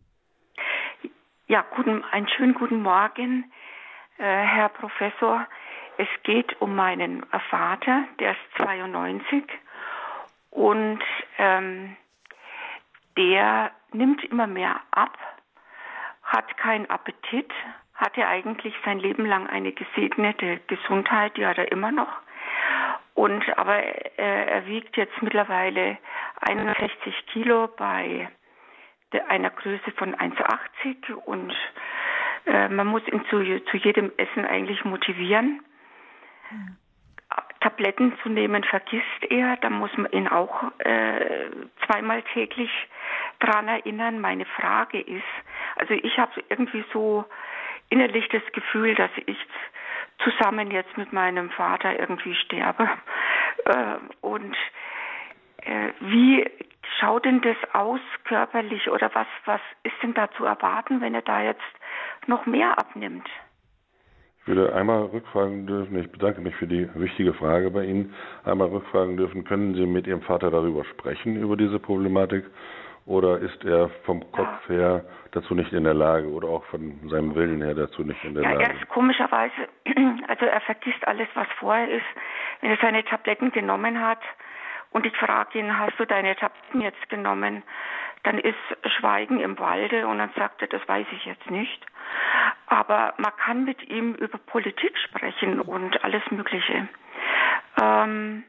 Ja, guten, einen schönen guten Morgen, äh, Herr Professor. Es geht um meinen Vater, der ist zweiundneunzig und ähm, der nimmt immer mehr ab, hat keinen Appetit, hatte eigentlich sein Leben lang eine gesegnete Gesundheit, die hat er immer noch. Und aber äh, er wiegt jetzt mittlerweile einundsechzig Kilo bei der, einer Größe von eins Komma achtzig und äh, man muss ihn zu, zu jedem Essen eigentlich motivieren. Mhm. Tabletten zu nehmen vergisst er, da muss man ihn auch äh, zweimal täglich dran erinnern. Meine Frage ist, also ich habe irgendwie so innerlich das Gefühl, dass ich zusammen jetzt mit meinem Vater irgendwie sterbe. Äh, und äh, wie schaut denn das aus körperlich oder was, was ist denn da zu erwarten, wenn er da jetzt noch mehr abnimmt? Ich würde einmal rückfragen dürfen, ich bedanke mich für die wichtige Frage bei Ihnen, einmal rückfragen dürfen, können Sie mit Ihrem Vater darüber sprechen, über diese Problematik, oder ist er vom Kopf her dazu nicht in der Lage oder auch von seinem Willen her dazu nicht in der ja, Lage? Er ist komischerweise, also er vergisst alles, was vorher ist, wenn er seine Tabletten genommen hat und ich frage ihn, hast du deine Tabletten jetzt genommen? Dann ist Schweigen im Walde und dann sagt er, das weiß ich jetzt nicht. Aber man kann mit ihm über Politik sprechen und alles Mögliche. Ähm,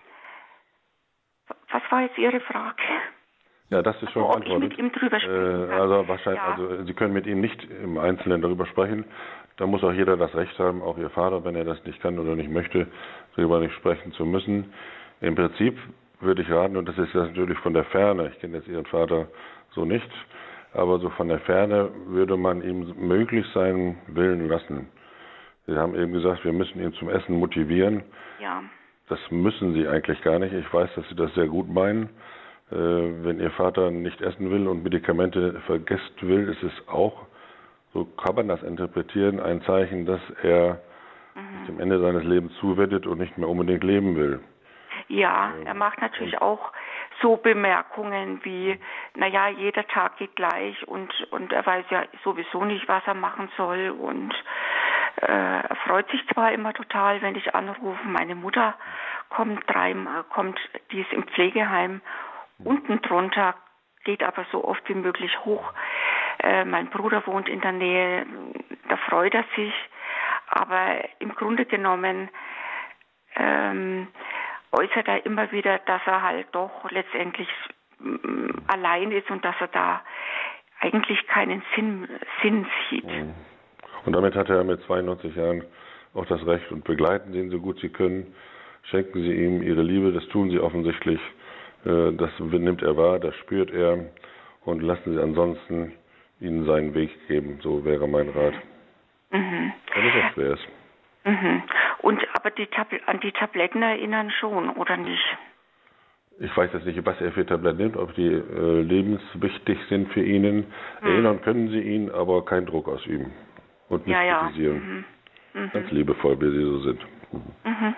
was war jetzt Ihre Frage? Ja, das ist schon also, beantwortet. Ob ich mit ihm drüber sprechen kann. Äh, also wahrscheinlich, ja. also Sie können mit ihm nicht im Einzelnen darüber sprechen. Da muss auch jeder das Recht haben, auch Ihr Vater, wenn er das nicht kann oder nicht möchte, darüber nicht sprechen zu müssen. Im Prinzip würde ich raten, und das ist ja natürlich von der Ferne, ich kenne jetzt Ihren Vater so nicht, aber so von der Ferne würde man ihm möglichst seinen Willen lassen. Sie haben eben gesagt, wir müssen ihn zum Essen motivieren. Ja. Das müssen Sie eigentlich gar nicht. Ich weiß, dass Sie das sehr gut meinen. Äh, wenn Ihr Vater nicht essen will und Medikamente vergessen will, ist es auch, so kann man das interpretieren, ein Zeichen, dass er mhm. dem Ende seines Lebens zuwendet und nicht mehr unbedingt leben will. Ja, er macht natürlich auch so Bemerkungen wie, naja, jeder Tag geht gleich und, und er weiß ja sowieso nicht, was er machen soll und äh, er freut sich zwar immer total, wenn ich anrufe, meine Mutter kommt dreimal, kommt, die ist im Pflegeheim unten drunter, geht aber so oft wie möglich hoch. Äh, mein Bruder wohnt in der Nähe, da freut er sich, aber im Grunde genommen ähm, äußert er immer wieder, dass er halt doch letztendlich m, allein ist und dass er da eigentlich keinen Sinn, Sinn sieht. Und damit hat er mit zweiundneunzig Jahren auch das Recht und begleiten Sie ihn so gut Sie können. Schenken Sie ihm Ihre Liebe, das tun Sie offensichtlich. Das nimmt er wahr, das spürt er. Und lassen Sie ansonsten Ihnen seinen Weg geben. So wäre mein Rat. Mhm. Wenn es auch schwer ist. Mhm. Und aber die Tabl- an die Tabletten erinnern schon, oder nicht? Ich weiß jetzt nicht, was er für Tabletten nimmt, ob die äh, lebenswichtig sind für ihn. Mhm. Erinnern können Sie ihn, aber keinen Druck ausüben. Und nicht ja, kritisieren. Ja. Mhm. Ganz liebevoll, wie Sie so sind. Mhm.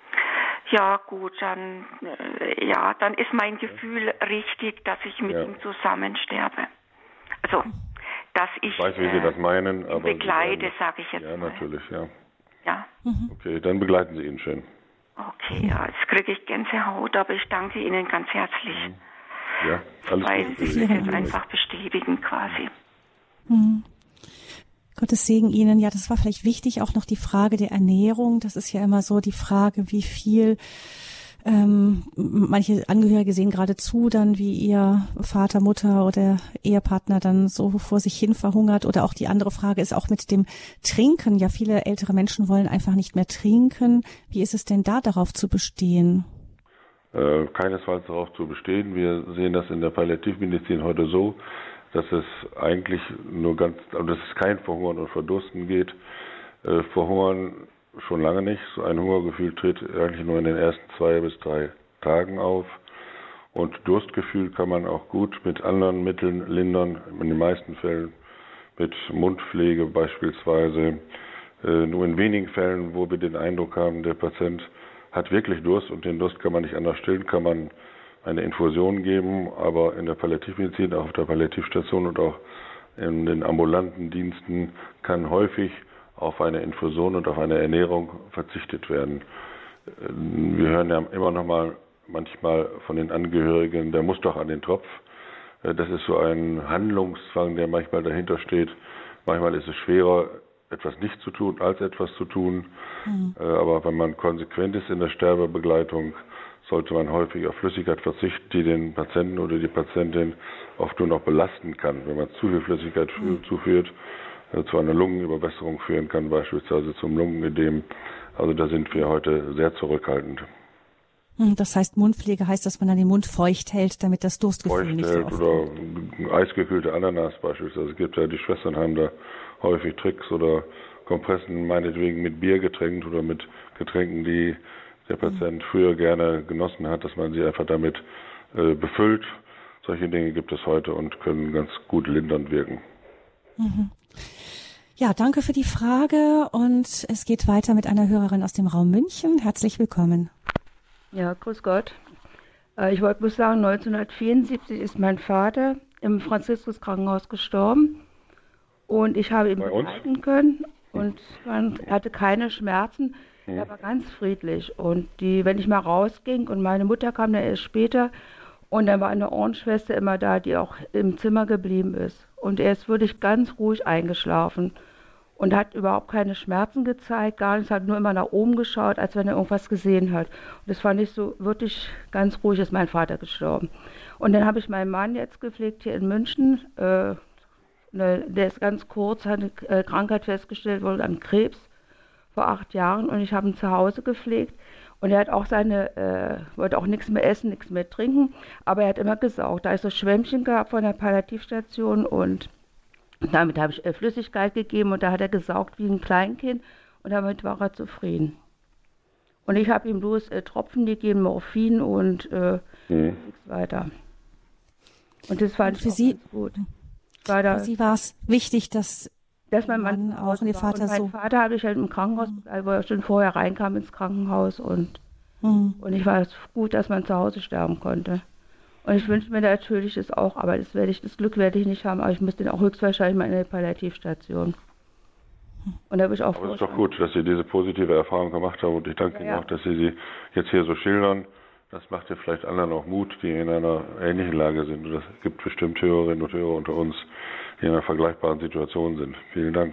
Ja, gut, dann, äh, ja, dann ist mein Gefühl richtig, dass ich mit ja. ihm zusammen sterbe. Also, dass ich, ich weiß, wie äh, Sie das meinen, aber begleite, sage ich jetzt ja, mal. Ja, natürlich, ja. Ja. Mhm. Okay, dann begleiten Sie ihn schön. Okay, ja, jetzt kriege ich Gänsehaut, aber ich danke Ihnen ganz herzlich. Mhm. Ja, alles weil Gute. Sie das jetzt einfach bestätigen quasi. Mhm. Gottes Segen Ihnen. Ja, das war vielleicht wichtig, auch noch die Frage der Ernährung. Das ist ja immer so die Frage, wie viel ähm, manche Angehörige sehen gerade zu, dann wie ihr Vater, Mutter oder Ehepartner dann so vor sich hin verhungert. Oder auch die andere Frage ist auch mit dem Trinken. Ja, viele ältere Menschen wollen einfach nicht mehr trinken. Wie ist es denn da darauf zu bestehen? Äh, keinesfalls darauf zu bestehen. Wir sehen das in der Palliativmedizin heute so, dass es eigentlich nur ganz, also dass es kein Verhungern und Verdursten geht. Äh, Verhungern schon lange nicht. So ein Hungergefühl tritt eigentlich nur in den ersten zwei bis drei Tagen auf. Und Durstgefühl kann man auch gut mit anderen Mitteln lindern, in den meisten Fällen mit Mundpflege beispielsweise. Äh, nur in wenigen Fällen, wo wir den Eindruck haben, der Patient hat wirklich Durst und den Durst kann man nicht anders stillen, kann man eine Infusion geben, aber in der Palliativmedizin, auch auf der Palliativstation und auch in den ambulanten Diensten kann häufig auf eine Infusion und auf eine Ernährung verzichtet werden. Wir hören ja immer noch mal manchmal von den Angehörigen, der muss doch an den Tropf. Das ist so ein Handlungszwang, der manchmal dahinter steht. Manchmal ist es schwerer, etwas nicht zu tun, als etwas zu tun. Mhm. Aber wenn man konsequent ist in der Sterbebegleitung, sollte man häufig auf Flüssigkeit verzichten, die den Patienten oder die Patientin oft nur noch belasten kann. Wenn man zu viel Flüssigkeit mhm. zuführt, äh, zu einer Lungenüberwässerung führen kann, beispielsweise zum Lungenödem. Also da sind wir heute sehr zurückhaltend. Das heißt, Mundpflege heißt, dass man dann den Mund feucht hält, damit das Durstgefühl feucht nicht so hält oder eisgekühlte Ananas beispielsweise. Es gibt ja, die Schwestern haben da häufig Tricks oder Kompressen, meinetwegen mit Bier getränkt oder mit Getränken, die der Patient früher gerne genossen hat, dass man sie einfach damit äh, befüllt. Solche Dinge gibt es heute und können ganz gut lindernd wirken. Mhm. Ja, danke für die Frage und es geht weiter mit einer Hörerin aus dem Raum München. Herzlich willkommen. Ja, grüß Gott. Äh, ich wollte bloß sagen, neunzehnhundertvierundsiebzig ist mein Vater im Franziskus-Krankenhaus gestorben und ich habe ihn begleiten können und man, er hatte keine Schmerzen. Er war ganz friedlich und die, wenn ich mal rausging und meine Mutter kam dann erst später und dann war eine Ordensschwester immer da, die auch im Zimmer geblieben ist und er ist wirklich ganz ruhig eingeschlafen und hat überhaupt keine Schmerzen gezeigt, gar nichts, hat nur immer nach oben geschaut, als wenn er irgendwas gesehen hat. Und das fand ich so wirklich ganz ruhig, ist mein Vater gestorben. Und dann habe ich meinen Mann jetzt gepflegt hier in München, äh, ne, der ist ganz kurz, hat eine äh, Krankheit festgestellt worden an Krebs. Vor acht Jahren und ich habe ihn zu Hause gepflegt und er hat auch seine, äh, wollte auch nichts mehr essen, nichts mehr trinken, aber er hat immer gesaugt. Da ist so Schwämmchen gehabt von der Palliativstation und damit habe ich äh, Flüssigkeit gegeben und da hat er gesaugt wie ein Kleinkind und damit war er zufrieden. Und ich habe ihm bloß äh, Tropfen gegeben, Morphin und äh, mhm. nichts weiter. Und das fand und für ich auch Sie, ganz gut. War da, für Sie war es wichtig, dass Dass mein Mann auch ihr Vater und mein so. Vater habe ich halt im Krankenhaus, mhm. wo er schon vorher reinkam ins Krankenhaus und, mhm. und ich war es gut, dass man zu Hause sterben konnte. Und ich wünsche mir natürlich das auch, aber das werde ich, das Glück werde ich nicht haben, aber ich müsste dann auch höchstwahrscheinlich mal in eine Palliativstation. Und da habe ich auch. Aber es ist doch gut, dass Sie diese positive Erfahrung gemacht haben und ich danke ja, Ihnen ja. auch, dass Sie sie jetzt hier so schildern. Das macht ja vielleicht anderen auch Mut, die in einer ähnlichen Lage sind. Und es gibt bestimmt Hörerinnen und Hörer unter uns, die in einer vergleichbaren Situation sind. Vielen Dank.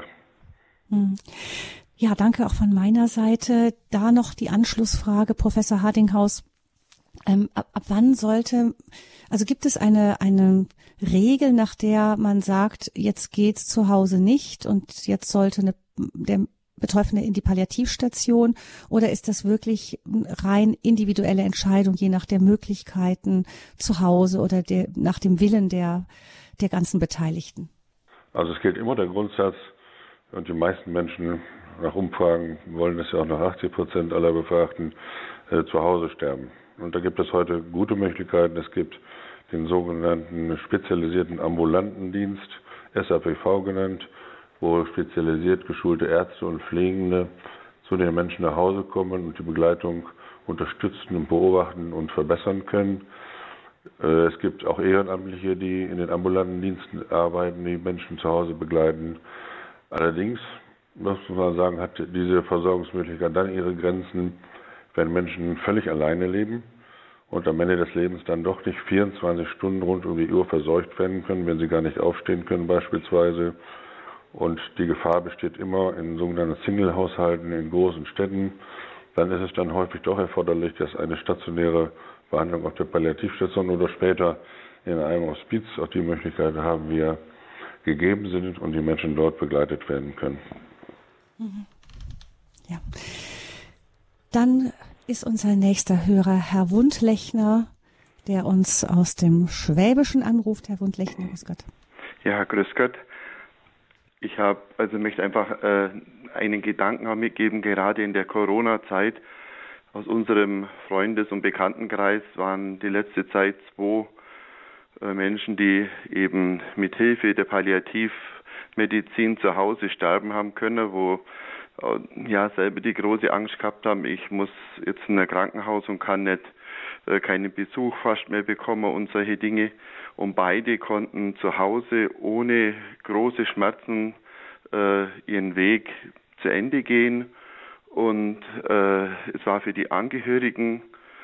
Ja, danke auch von meiner Seite. Da noch die Anschlussfrage, Professor Hardinghaus. Ähm, ab, ab wann sollte, also gibt es eine, eine Regel, nach der man sagt, jetzt geht's zu Hause nicht und jetzt sollte eine, der Betroffene in die Palliativstation, oder ist das wirklich rein individuelle Entscheidung, je nach der Möglichkeiten zu Hause oder der, nach dem Willen der, der ganzen Beteiligten? Also es gilt immer der Grundsatz, und die meisten Menschen nach Umfragen wollen es ja auch nach achtzig Prozent aller Befragten äh, zu Hause sterben. Und da gibt es heute gute Möglichkeiten. Es gibt den sogenannten spezialisierten ambulanten Dienst, S A P V genannt, wo spezialisiert geschulte Ärzte und Pflegende zu den Menschen nach Hause kommen und die Begleitung unterstützen und beobachten und verbessern können. Äh, es gibt auch Ehrenamtliche, die in den ambulanten Diensten arbeiten, die Menschen zu Hause begleiten. Allerdings, muss man sagen, hat diese Versorgungsmöglichkeit dann ihre Grenzen, wenn Menschen völlig alleine leben und am Ende des Lebens dann doch nicht vierundzwanzig Stunden rund um die Uhr versorgt werden können, wenn sie gar nicht aufstehen können beispielsweise. Und die Gefahr besteht immer in sogenannten Single-Haushalten in großen Städten. Dann ist es dann häufig doch erforderlich, dass eine stationäre Behandlung auf der Palliativstation oder später in einem Hospiz, auch die Möglichkeit haben wir, gegeben sind und die Menschen dort begleitet werden können. Ja. Dann ist unser nächster Hörer Herr Wundlechner, der uns aus dem Schwäbischen anruft. Herr Wundlechner, grüß Gott. Ja, grüß Gott. Ich habe, also möchte einfach äh, einen Gedanken mitgeben, gerade in der Corona-Zeit. Aus unserem Freundes- und Bekanntenkreis waren die letzte Zeit zwei äh, Menschen, die eben mit Hilfe der Palliativmedizin zu Hause sterben haben können, wo ja selber die große Angst gehabt haben, ich muss jetzt in ein Krankenhaus und kann nicht äh, keinen Besuch fast mehr bekommen und solche Dinge. Und beide konnten zu Hause ohne große Schmerzen äh, ihren Weg zu Ende gehen. Und äh, es war für die Angehörigen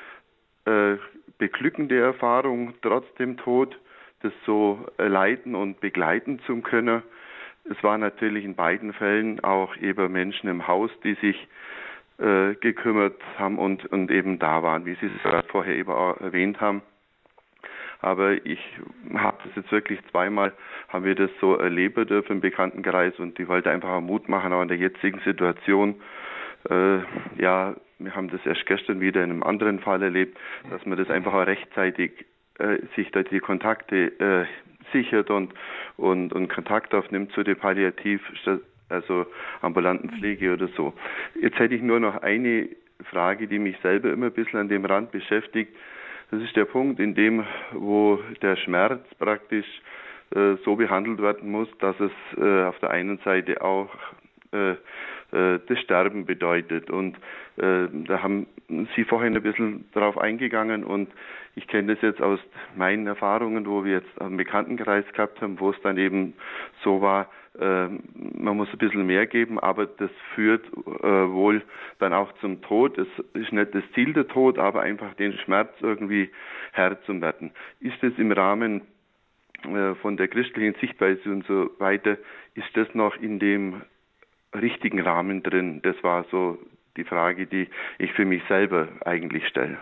äh, beglückende Erfahrung, trotz dem Tod, das so äh, leiten und begleiten zu können. Es waren natürlich in beiden Fällen auch eben Menschen im Haus, die sich äh, gekümmert haben und, und eben da waren, wie Sie es gerade vorher eben auch erwähnt haben. Aber ich habe das jetzt wirklich zweimal, haben wir das so erleben dürfen im Bekanntenkreis, und ich wollte einfach Mut machen, auch in der jetzigen Situation. Äh, ja, wir haben das erst gestern wieder in einem anderen Fall erlebt, dass man das einfach auch rechtzeitig äh, sich da die Kontakte äh, sichert und, und, und Kontakt aufnimmt zu der Palliativ, also ambulanten Pflege oder so. Jetzt hätte ich nur noch eine Frage, die mich selber immer ein bisschen an dem Rand beschäftigt. Das ist der Punkt, in dem, wo der Schmerz praktisch äh, so behandelt werden muss, dass es äh, auf der einen Seite auch äh, äh, das Sterben bedeutet. Und äh, da haben Sie vorhin ein bisschen darauf eingegangen, und ich kenne das jetzt aus meinen Erfahrungen, wo wir jetzt einen Bekanntenkreis gehabt haben, wo es dann eben so war, äh, man muss ein bisschen mehr geben, aber das führt äh, wohl dann auch zum Tod. Es ist nicht das Ziel der Tod, aber einfach den Schmerz irgendwie Herr zu werden. Ist es im Rahmen äh, von der christlichen Sichtweise und so weiter, ist das noch in dem richtigen Rahmen drin? Das war so die Frage, die ich für mich selber eigentlich stelle.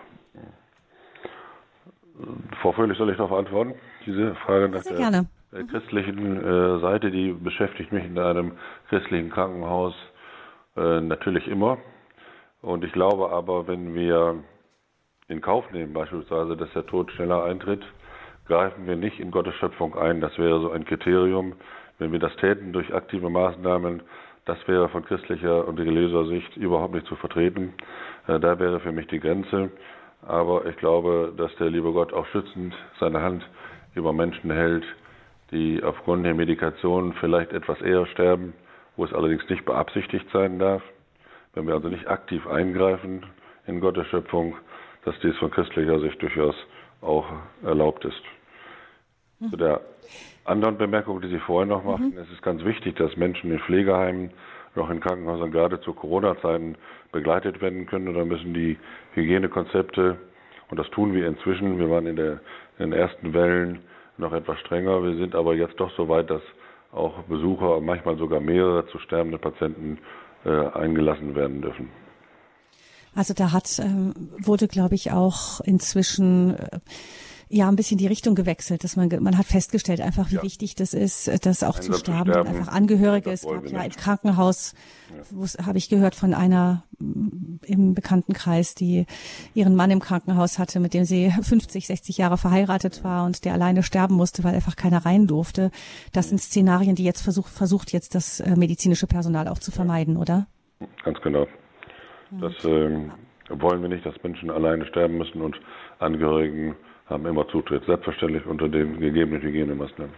Frau Fröhlich, soll ich darauf antworten? Diese Frage nach Sehr der, gerne. der christlichen äh, Seite, die beschäftigt mich in einem christlichen Krankenhaus äh, natürlich immer. Und ich glaube aber, wenn wir in Kauf nehmen, beispielsweise, dass der Tod schneller eintritt, greifen wir nicht in Gottes Schöpfung ein. Das wäre so ein Kriterium. Wenn wir das täten durch aktive Maßnahmen, das wäre von christlicher und religiöser Sicht überhaupt nicht zu vertreten. Äh, da wäre für mich die Grenze. Aber ich glaube, dass der liebe Gott auch schützend seine Hand über Menschen hält, die aufgrund der Medikation vielleicht etwas eher sterben, wo es allerdings nicht beabsichtigt sein darf. Wenn wir also nicht aktiv eingreifen in Gottes Schöpfung, dass dies von christlicher Sicht durchaus auch erlaubt ist. Mhm. Zu der anderen Bemerkung, die Sie vorhin noch machten, mhm. es ist ganz wichtig, dass Menschen in Pflegeheimen, noch in Krankenhäusern, gerade zu Corona-Zeiten begleitet werden können. Und da müssen die Hygienekonzepte, und das tun wir inzwischen, wir waren in, der, in den ersten Wellen noch etwas strenger, wir sind aber jetzt doch so weit, dass auch Besucher, manchmal sogar mehrere zu sterbenden Patienten äh, eingelassen werden dürfen. Also da hat, ähm, wurde, glaube ich, auch inzwischen äh, ja ein bisschen die Richtung gewechselt, dass man man hat festgestellt einfach, wie ja. wichtig das ist, das auch zu sterben, zu sterben. einfach Angehörige. Ja, es gab ja im Krankenhaus, ja. habe ich gehört von einer im Bekanntenkreis, die ihren Mann im Krankenhaus hatte, mit dem sie fünfzig, sechzig Jahre verheiratet war und der alleine sterben musste, weil einfach keiner rein durfte. Das sind Szenarien, die jetzt versucht, versucht jetzt das äh, medizinische Personal auch zu vermeiden, ja. oder? Ganz genau. Das ähm, wollen wir nicht, dass Menschen alleine sterben müssen und Angehörigen haben immer Zutritt, selbstverständlich unter den gegebenen Hygienemaßnahmen.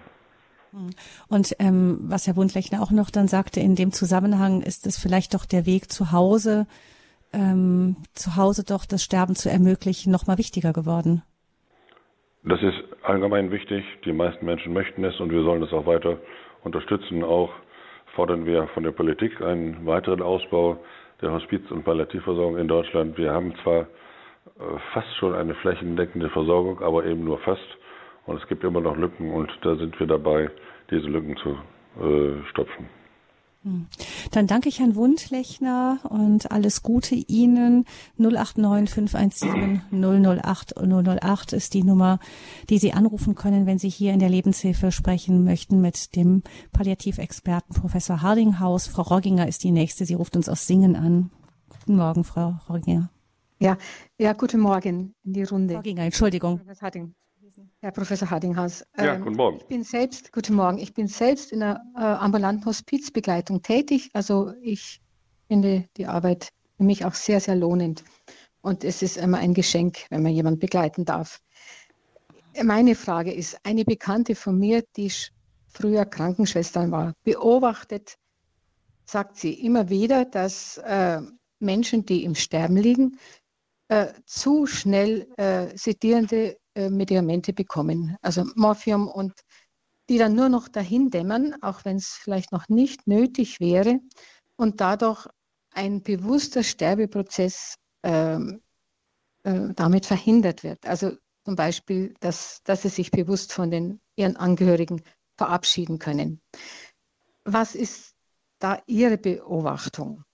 Und ähm, was Herr Wundlechner auch noch dann sagte, in dem Zusammenhang ist es vielleicht doch der Weg zu Hause, ähm, zu Hause doch das Sterben zu ermöglichen, noch mal wichtiger geworden. Das ist allgemein wichtig. Die meisten Menschen möchten es und wir sollen es auch weiter unterstützen. Auch fordern wir von der Politik einen weiteren Ausbau der Hospiz- und Palliativversorgung in Deutschland. Wir haben zwar fast schon eine flächendeckende Versorgung, aber eben nur fast. Und es gibt immer noch Lücken und da sind wir dabei, diese Lücken zu äh, stopfen. Dann danke ich Herrn Wundlechner und alles Gute Ihnen. null acht neun fünf eins sieben null null acht null null acht ist die Nummer, die Sie anrufen können, wenn Sie hier in der Lebenshilfe sprechen möchten mit dem Palliativexperten Professor Hardinghaus. Frau Rogginger ist die nächste. Sie ruft uns aus Singen an. Guten Morgen, Frau Rogginger. Ja, ja, guten Morgen in die Runde. Frau Ginger, Entschuldigung. Professor Harding, Herr Professor Hardinghaus. Ja, guten Morgen. Ich bin selbst, guten Morgen, ich bin selbst in der äh, ambulanten Hospizbegleitung tätig. Also ich finde die Arbeit für mich auch sehr, sehr lohnend. Und es ist immer ein Geschenk, wenn man jemanden begleiten darf. Meine Frage ist, eine Bekannte von mir, die früher Krankenschwester war, beobachtet, sagt sie immer wieder, dass äh, Menschen, die im Sterben liegen, Äh, zu schnell äh, sedierende äh, Medikamente bekommen, also Morphium, und die dann nur noch dahin dämmern, auch wenn es vielleicht noch nicht nötig wäre, und dadurch ein bewusster Sterbeprozess äh, äh, damit verhindert wird. Also zum Beispiel, dass, dass sie sich bewusst von den, ihren Angehörigen verabschieden können. Was ist da Ihre Beobachtung?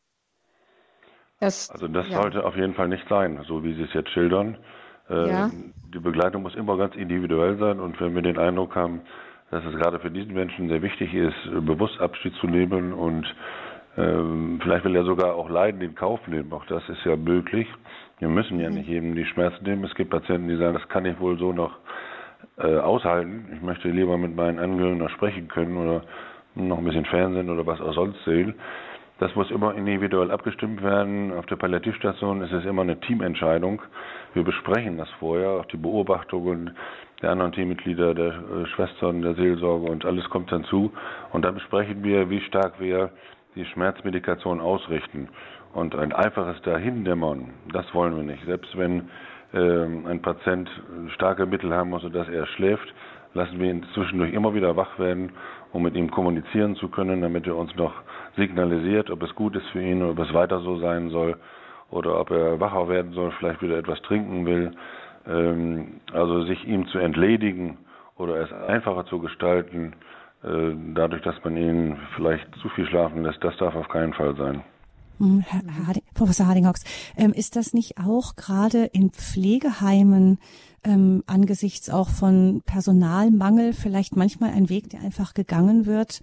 Das, also das ja. sollte auf jeden Fall nicht sein, so wie Sie es jetzt schildern. Äh, ja. Die Begleitung muss immer ganz individuell sein und wenn wir den Eindruck haben, dass es gerade für diesen Menschen sehr wichtig ist, bewusst Abschied zu nehmen und ähm, vielleicht will er sogar auch Leiden in Kauf nehmen, auch das ist ja möglich. Wir müssen ja mhm. nicht jedem die Schmerzen nehmen. Es gibt Patienten, die sagen, das kann ich wohl so noch äh, aushalten. Ich möchte lieber mit meinen Angehörigen noch sprechen können oder noch ein bisschen Fernsehen oder was auch sonst sehen. Das muss immer individuell abgestimmt werden. Auf der Palliativstation ist es immer eine Teamentscheidung. Wir besprechen das vorher, auch die Beobachtungen der anderen Teammitglieder, der äh, Schwestern, der Seelsorge und alles kommt dann zu. Und dann besprechen wir, wie stark wir die Schmerzmedikation ausrichten. Und ein einfaches Dahindämmern, das wollen wir nicht. Selbst wenn äh, ein Patient starke Mittel haben muss, sodass er schläft, lassen wir ihn zwischendurch immer wieder wach werden, um mit ihm kommunizieren zu können, damit er uns noch signalisiert, ob es gut ist für ihn, ob es weiter so sein soll oder ob er wacher werden soll, vielleicht wieder etwas trinken will. Ähm, also sich ihm zu entledigen oder es einfacher zu gestalten, äh, dadurch, dass man ihn vielleicht zu viel schlafen lässt, das darf auf keinen Fall sein. Herr, Herr Harding, Professor Hardinghaus, ähm, ist das nicht auch gerade in Pflegeheimen ähm, angesichts auch von Personalmangel vielleicht manchmal ein Weg, der einfach gegangen wird?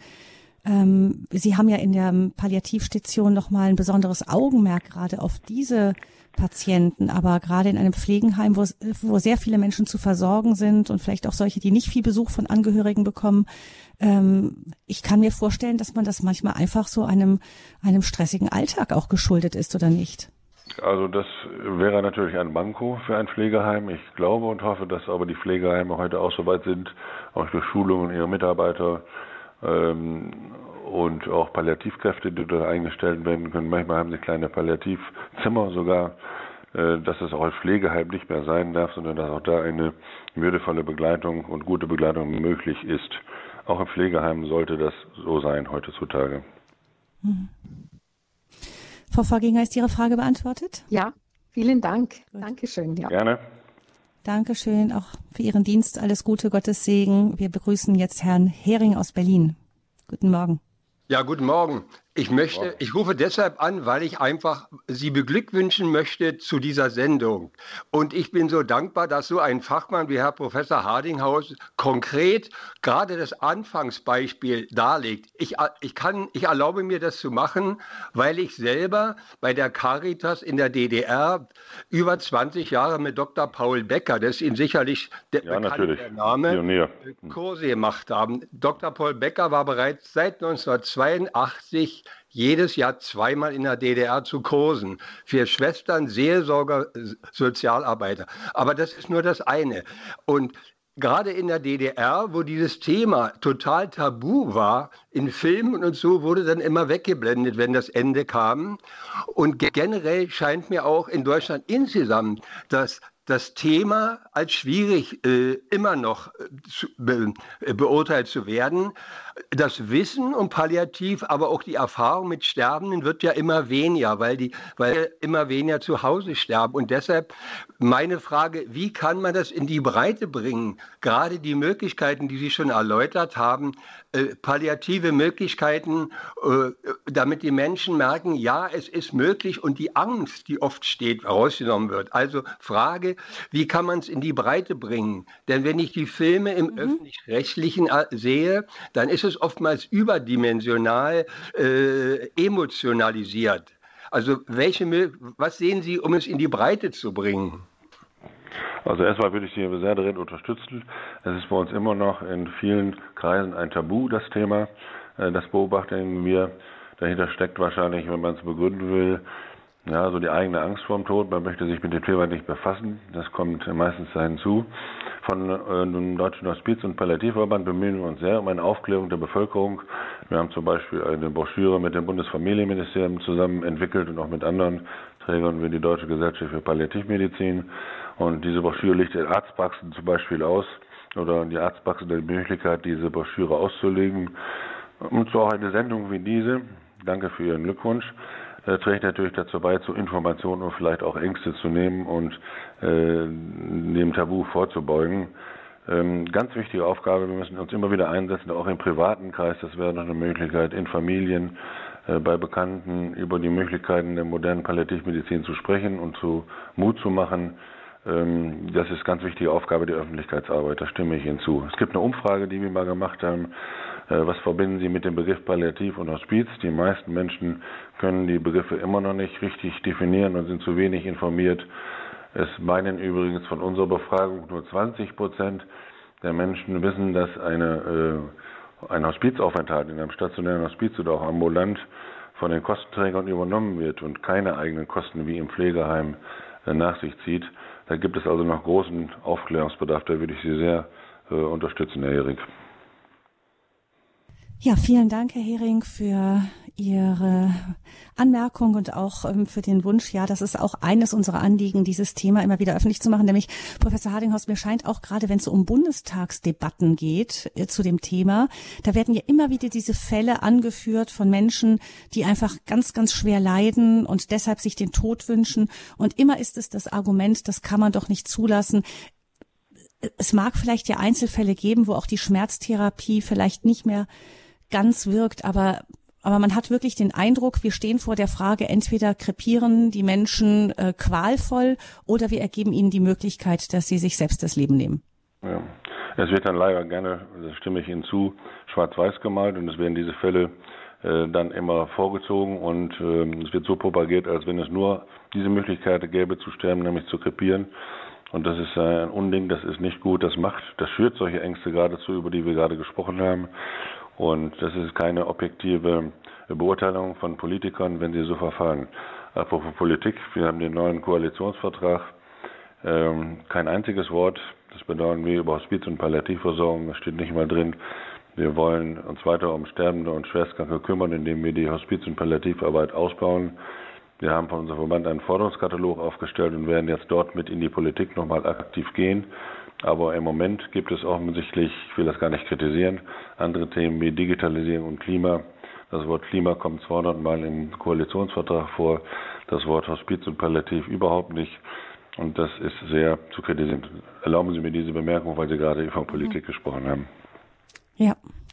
Ähm, Sie haben ja in der Palliativstation nochmal ein besonderes Augenmerk gerade auf diese Patienten, aber gerade in einem Pflegeheim, wo, wo sehr viele Menschen zu versorgen sind und vielleicht auch solche, die nicht viel Besuch von Angehörigen bekommen, ähm, ich kann mir vorstellen, dass man das manchmal einfach so einem, einem stressigen Alltag auch geschuldet ist, oder nicht? Also das wäre natürlich ein Manko für ein Pflegeheim. Ich glaube und hoffe, dass aber die Pflegeheime heute auch so weit sind, auch durch Schulungen ihrer Mitarbeiter ähm, und auch Palliativkräfte, die dort eingestellt werden können. Manchmal haben sie kleine Palliativzimmer sogar, äh, dass es auch als Pflegeheim nicht mehr sein darf, sondern dass auch da eine würdevolle Begleitung und gute Begleitung möglich ist. Auch im Pflegeheim sollte das so sein heutzutage. Hm. Frau Vorgänger, ist Ihre Frage beantwortet? Ja, vielen Dank. Gut. Dankeschön. Ja. Gerne. Dankeschön auch für Ihren Dienst. Alles Gute, Gottes Segen. Wir begrüßen jetzt Herrn Hering aus Berlin. Guten Morgen. Ja, guten Morgen. Ich möchte, ich rufe deshalb an, weil ich einfach Sie beglückwünschen möchte zu dieser Sendung. Und ich bin so dankbar, dass so ein Fachmann wie Herr Professor Hardinghaus konkret gerade das Anfangsbeispiel darlegt. Ich, ich kann, ich erlaube mir das zu machen, weil ich selber bei der Caritas in der D D R über zwanzig Jahre mit Doktor Paul Becker, das ist Ihnen sicherlich der, ja, bekannte der Name, Pionier. Kurse gemacht haben. Doktor Paul Becker war bereits seit neunzehnhundertzweiundachtzig jedes Jahr zweimal in der D D R zu Kursen für Schwestern, Seelsorger, Sozialarbeiter. Aber das ist nur das eine. Und gerade in der D D R, wo dieses Thema total tabu war, in Filmen und so wurde dann immer weggeblendet, wenn das Ende kam. Und generell scheint mir auch in Deutschland insgesamt das das Thema als schwierig äh, immer noch äh, zu, be, äh, beurteilt zu werden. Das Wissen um Palliativ, aber auch die Erfahrung mit Sterbenden wird ja immer weniger, weil die, weil immer weniger zu Hause sterben. Und deshalb meine Frage, wie kann man das in die Breite bringen? Gerade die Möglichkeiten, die Sie schon erläutert haben, äh, palliative Möglichkeiten, äh, damit die Menschen merken, ja, es ist möglich und die Angst, die oft steht, rausgenommen wird. Also Frage, wie kann man es in die Breite bringen? Denn wenn ich die Filme im mhm. Öffentlich-Rechtlichen sehe, dann ist es oftmals überdimensional äh, emotionalisiert. Also welche, was sehen Sie, um es in die Breite zu bringen? Also erstmal würde ich Sie sehr darin unterstützen. Es ist bei uns immer noch in vielen Kreisen ein Tabu, das Thema. Das beobachten wir. Dahinter steckt wahrscheinlich, wenn man es begründen will, ja, so die eigene Angst vor dem Tod. Man möchte sich mit dem Thema nicht befassen. Das kommt meistens da hinzu. Von äh, dem Deutschen Hospiz- und Palliativverband bemühen wir uns sehr um eine Aufklärung der Bevölkerung. Wir haben zum Beispiel eine Broschüre mit dem Bundesfamilienministerium zusammen entwickelt und auch mit anderen Trägern wie die Deutsche Gesellschaft für Palliativmedizin. Und diese Broschüre liegt in Arztpraxen zum Beispiel aus. Oder die Arztpraxen hat die Möglichkeit, diese Broschüre auszulegen. Und so auch eine Sendung wie diese. Danke für Ihren Glückwunsch. Trägt natürlich dazu bei, zu Informationen und vielleicht auch Ängste zu nehmen und äh, dem Tabu vorzubeugen. Ähm, ganz wichtige Aufgabe, wir müssen uns immer wieder einsetzen, auch im privaten Kreis, das wäre noch eine Möglichkeit, in Familien, äh, bei Bekannten über die Möglichkeiten der modernen Palliativmedizin zu sprechen und zu Mut zu machen. Ähm, das ist ganz wichtige Aufgabe der Öffentlichkeitsarbeit, da stimme ich Ihnen zu. Es gibt eine Umfrage, die wir mal gemacht haben. Was verbinden Sie mit dem Begriff Palliativ und Hospiz? Die meisten Menschen können die Begriffe immer noch nicht richtig definieren und sind zu wenig informiert. Es meinen übrigens von unserer Befragung nur zwanzig Prozent der Menschen wissen, dass eine, äh, ein Hospizaufenthalt in einem stationären Hospiz oder auch ambulant von den Kostenträgern übernommen wird und keine eigenen Kosten wie im Pflegeheim äh, nach sich zieht. Da gibt es also noch großen Aufklärungsbedarf. Da würde ich Sie sehr äh, unterstützen, Herr Hering. Ja, vielen Dank, Herr Hering, für Ihre Anmerkung und auch ähm, für den Wunsch. Ja, das ist auch eines unserer Anliegen, dieses Thema immer wieder öffentlich zu machen. Nämlich, Professor Hardinghaus, mir scheint auch gerade, wenn es um Bundestagsdebatten geht äh, zu dem Thema, da werden ja immer wieder diese Fälle angeführt von Menschen, die einfach ganz, ganz schwer leiden und deshalb sich den Tod wünschen. Und immer ist es das Argument, das kann man doch nicht zulassen. Es mag vielleicht ja Einzelfälle geben, wo auch die Schmerztherapie vielleicht nicht mehr ganz wirkt, aber aber man hat wirklich den Eindruck, wir stehen vor der Frage, entweder krepieren die Menschen äh, qualvoll oder wir ergeben ihnen die Möglichkeit, dass sie sich selbst das Leben nehmen. Ja, es wird dann leider gerne, das stimme ich Ihnen zu, schwarz-weiß gemalt und es werden diese Fälle äh, dann immer vorgezogen und äh, es wird so propagiert, als wenn es nur diese Möglichkeit gäbe zu sterben, nämlich zu krepieren. Und das ist ein Unding, das ist nicht gut, das macht, das schürt solche Ängste geradezu, über die wir gerade gesprochen haben. Und das ist keine objektive Beurteilung von Politikern, wenn sie so verfahren. Apropos Politik, wir haben den neuen Koalitionsvertrag, ähm, kein einziges Wort, das bedauern wir, über Hospiz- und Palliativversorgung, das steht nicht mal drin. Wir wollen uns weiter um Sterbende und Schwerstkranke kümmern, indem wir die Hospiz- und Palliativarbeit ausbauen. Wir haben von unserem Verband einen Forderungskatalog aufgestellt und werden jetzt dort mit in die Politik nochmal aktiv gehen. Aber im Moment gibt es offensichtlich, ich will das gar nicht kritisieren, andere Themen wie Digitalisierung und Klima. Das Wort Klima kommt zweihundert Mal im Koalitionsvertrag vor, das Wort Hospiz und Palliativ überhaupt nicht. Und das ist sehr zu kritisieren. Erlauben Sie mir diese Bemerkung, weil Sie gerade über Politik mhm. gesprochen haben. Ja,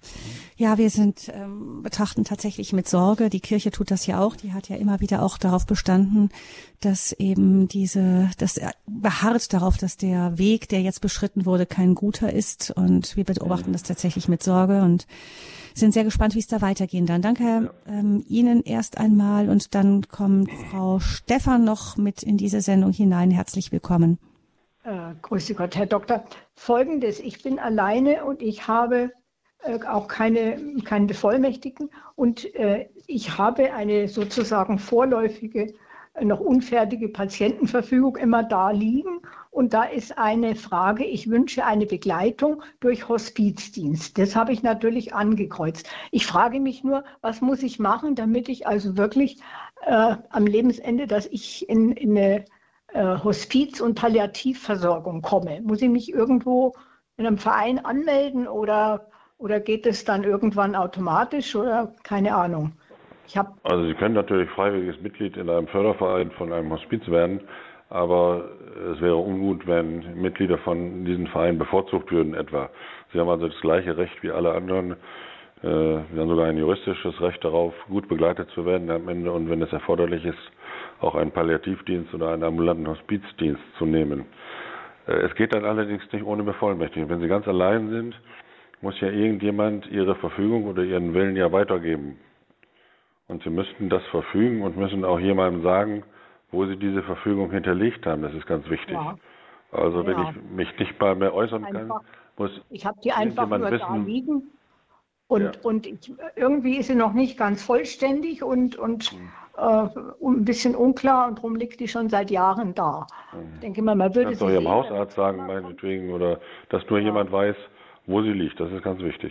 Ja, wir sind ähm, betrachten tatsächlich mit Sorge. Die Kirche tut das ja auch. Die hat ja immer wieder auch darauf bestanden, dass eben diese, dass er beharrt darauf, dass der Weg, der jetzt beschritten wurde, kein guter ist. Und wir beobachten das tatsächlich mit Sorge und sind sehr gespannt, wie es da weitergehen dann. Danke ja. ähm, Ihnen erst einmal und dann kommt Frau Stephan noch mit in diese Sendung hinein. Herzlich willkommen. Äh, grüße Gott, Herr Doktor. Folgendes, ich bin alleine und ich habe äh, auch keine, keinen Bevollmächtigten und äh, ich habe eine sozusagen vorläufige, äh, noch unfertige Patientenverfügung immer da liegen und da ist eine Frage, ich wünsche eine Begleitung durch Hospizdienst. Das habe ich natürlich angekreuzt. Ich frage mich nur, was muss ich machen, damit ich also wirklich äh, am Lebensende, dass ich in, in eine Hospiz- und Palliativversorgung komme. Muss ich mich irgendwo in einem Verein anmelden oder, oder geht es dann irgendwann automatisch oder keine Ahnung? Ich hab also Sie können natürlich freiwilliges Mitglied in einem Förderverein von einem Hospiz werden, aber es wäre ungut, wenn Mitglieder von diesem Verein bevorzugt würden etwa. Sie haben also das gleiche Recht wie alle anderen. Sie haben sogar ein juristisches Recht darauf, gut begleitet zu werden am Ende und wenn es erforderlich ist, auch einen Palliativdienst oder einen ambulanten Hospizdienst zu nehmen. Es geht dann allerdings nicht ohne Bevollmächtigung. Wenn Sie ganz allein sind, muss ja irgendjemand Ihre Verfügung oder Ihren Willen ja weitergeben. Und Sie müssten das verfügen und müssen auch jemandem sagen, wo Sie diese Verfügung hinterlegt haben. Das ist ganz wichtig. Ja. Also wenn ja. ich mich nicht mal mehr äußern einfach, kann, muss ich habe die einfach nur wissen, da liegen. Und, ja. und ich, irgendwie ist sie noch nicht ganz vollständig und, und hm. äh, ein bisschen unklar und darum liegt die schon seit Jahren da. Hm. Ich denke mal, man würde Kannst sie doch Ihrem sehen, Hausarzt sagen, meinetwegen, oder dass nur ja. jemand weiß, wo sie liegt. Das ist ganz wichtig.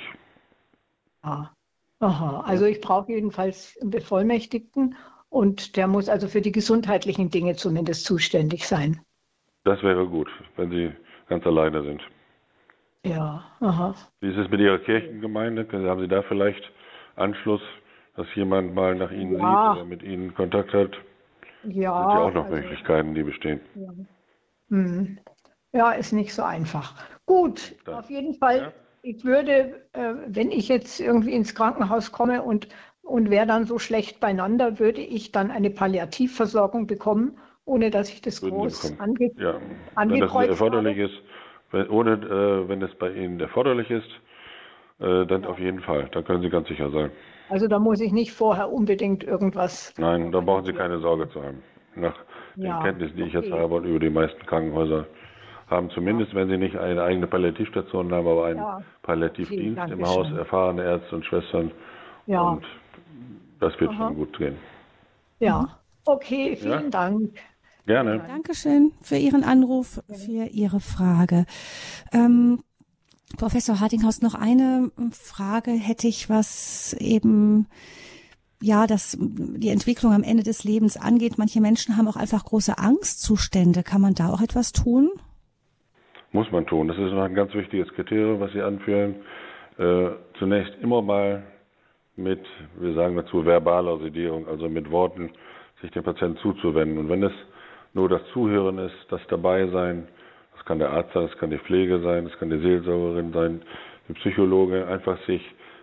Ah. Aha, also ich brauche jedenfalls einen Bevollmächtigten und der muss also für die gesundheitlichen Dinge zumindest zuständig sein. Das wäre gut, wenn Sie ganz alleine sind. Ja, aha. Wie ist es mit Ihrer Kirchengemeinde? Haben Sie da vielleicht Anschluss, dass jemand mal nach Ihnen ja. sieht oder mit Ihnen Kontakt hat? Ja. Das sind ja auch noch also, Möglichkeiten, die bestehen. Ja. Hm. ja, ist nicht so einfach. Gut, Dann. auf jeden Fall, ja. ich würde, äh, wenn ich jetzt irgendwie ins Krankenhaus komme und, und wäre dann so schlecht beieinander, würde ich dann eine Palliativversorgung bekommen, ohne dass ich das Würden groß ange ja. angekreuzt Wenn das erforderlich habe. ist, wenn, ohne, äh, wenn es bei Ihnen erforderlich ist, äh, dann ja. auf jeden Fall. Da können Sie ganz sicher sein. Also da muss ich nicht vorher unbedingt irgendwas... Nein, da brauchen Sie keine Sorge zu haben. Nach ja, den Kenntnissen, die okay. ich jetzt habe und über die meisten Krankenhäuser haben, zumindest ja. wenn Sie nicht eine eigene Palliativstation haben, aber einen ja. Palliativdienst okay, im Haus, erfahrene Ärzte und Schwestern. Ja. Und das wird Aha. schon gut gehen. Ja, okay, vielen ja? Dank. Gerne. Dankeschön für Ihren Anruf, für Ihre Frage. Ähm, Professor Hartinghaus, noch eine Frage hätte ich, was eben ja, das die Entwicklung am Ende des Lebens angeht. Manche Menschen haben auch einfach große Angstzustände. Kann man da auch etwas tun? Muss man tun. Das ist noch ein ganz wichtiges Kriterium, was Sie anführen. Äh, zunächst immer mal mit, wir sagen dazu, verbaler Sedierung, also mit Worten, sich dem Patienten zuzuwenden. Und wenn es nur das Zuhören ist, das Dabeisein, das kann der Arzt sein, das kann die Pflege sein, das kann die Seelsorgerin sein, die Psychologe, einfach sich,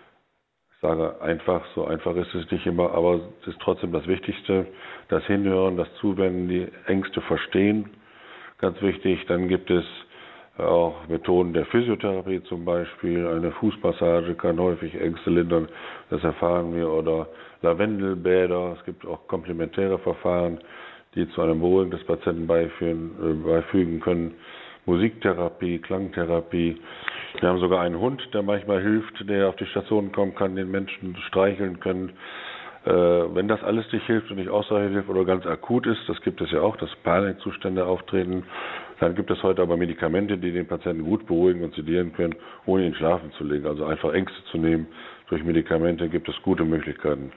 ich sage einfach, so einfach ist es nicht immer, aber es ist trotzdem das Wichtigste, das Hinhören, das Zuwenden, die Ängste verstehen, ganz wichtig. Dann gibt es auch Methoden der Physiotherapie zum Beispiel, eine Fußmassage kann häufig Ängste lindern, das erfahren wir, oder Lavendelbäder, es gibt auch komplementäre Verfahren, die zu einem Beruhigen des Patienten beiführen, äh, beifügen können. Musiktherapie, Klangtherapie. Wir haben sogar einen Hund, der manchmal hilft, der auf die Station kommen kann, den Menschen streicheln können. Äh, wenn das alles nicht hilft und nicht ausreichend hilft oder ganz akut ist, das gibt es ja auch, dass Panikzustände auftreten, dann gibt es heute aber Medikamente, die den Patienten gut beruhigen und sedieren können, ohne ihn schlafen zu legen. Also einfach Ängste zu nehmen. Durch Medikamente gibt es gute Möglichkeiten.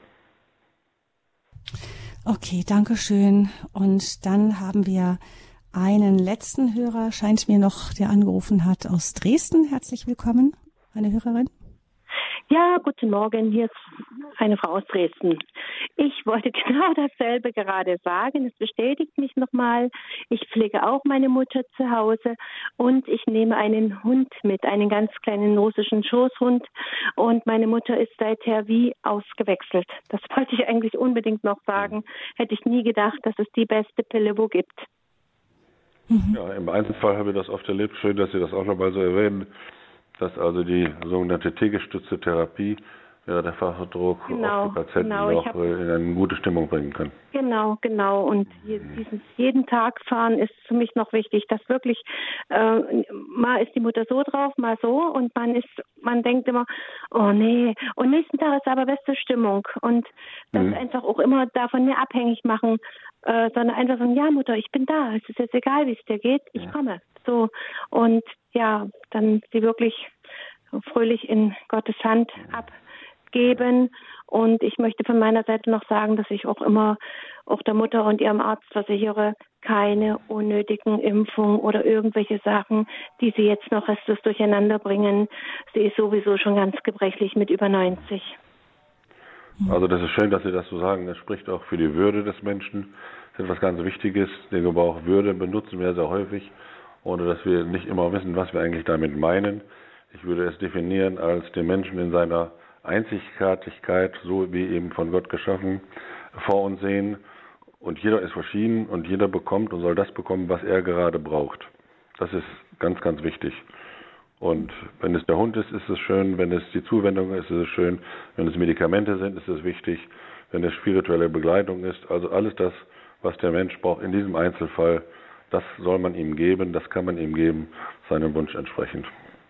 Okay, danke schön. Und dann haben wir einen letzten Hörer, scheint mir noch, der angerufen hat aus Dresden. Herzlich willkommen, eine Hörerin. Ja, guten Morgen, hier ist eine Frau aus Dresden. Ich wollte genau dasselbe gerade sagen. Es bestätigt mich nochmal. Ich pflege auch meine Mutter zu Hause und ich nehme einen Hund mit, einen ganz kleinen russischen Schoßhund. Und meine Mutter ist seither wie ausgewechselt. Das wollte ich eigentlich unbedingt noch sagen. Hätte ich nie gedacht, dass es die beste Pille wo gibt. Ja, im Einzelfall habe ich das oft erlebt. Schön, dass Sie das auch nochmal so erwähnen, dass also die sogenannte T-gestützte Therapie, ja, der Fachdruck genau, auf die Patienten genau. noch hab, in eine gute Stimmung bringen kann. Genau, genau. Und dieses jeden Tag fahren ist für mich noch wichtig, dass wirklich äh, mal ist die Mutter so drauf, mal so und man ist, man denkt immer, oh nee, und nächsten Tag ist aber beste Stimmung und das mhm. einfach auch immer davon mehr abhängig machen, äh, sondern einfach sagen, ja Mutter, ich bin da, es ist jetzt egal, wie es dir geht, ich komme. So und ja, dann sie wirklich fröhlich in Gottes Hand ab. Geben. Und ich möchte von meiner Seite noch sagen, dass ich auch immer auch der Mutter und ihrem Arzt versichere, keine unnötigen Impfungen oder irgendwelche Sachen, die sie jetzt noch restlos durcheinander bringen. Sie ist sowieso schon ganz gebrechlich mit über neunzig. Also das ist schön, dass Sie das so sagen. Das spricht auch für die Würde des Menschen. Das ist etwas ganz Wichtiges. Den Gebrauch Würde benutzen wir sehr häufig, ohne dass wir nicht immer wissen, was wir eigentlich damit meinen. Ich würde es definieren als den Menschen in seiner Einzigartigkeit, so wie eben von Gott geschaffen, vor uns sehen. Und jeder ist verschieden und jeder bekommt und soll das bekommen, was er gerade braucht. Das ist ganz, ganz wichtig. Und wenn es der Hund ist, ist es schön. Wenn es die Zuwendung ist, ist es schön. Wenn es Medikamente sind, ist es wichtig. Wenn es spirituelle Begleitung ist, also alles das, was der Mensch braucht in diesem Einzelfall, das soll man ihm geben, das kann man ihm geben, seinem Wunsch entsprechend.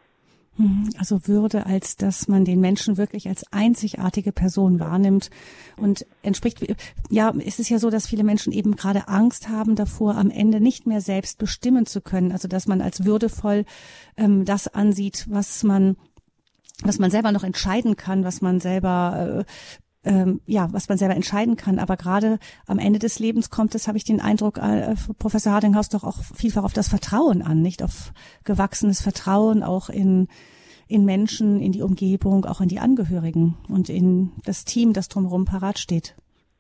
Also Würde, als dass man den Menschen wirklich als einzigartige Person wahrnimmt und entspricht, ja, es ist ja so, dass viele Menschen eben gerade Angst haben davor, am Ende nicht mehr selbst bestimmen zu können. Also dass man als würdevoll ähm, das ansieht, was man, was man selber noch entscheiden kann, was man selber äh, Ähm, ja, was man selber entscheiden kann. Aber gerade am Ende des Lebens kommt es, habe ich den Eindruck, äh, Professor Hardinghaus, doch auch vielfach auf das Vertrauen an, nicht auf gewachsenes Vertrauen, auch in in Menschen, in die Umgebung, auch in die Angehörigen und in das Team, das drumherum parat steht.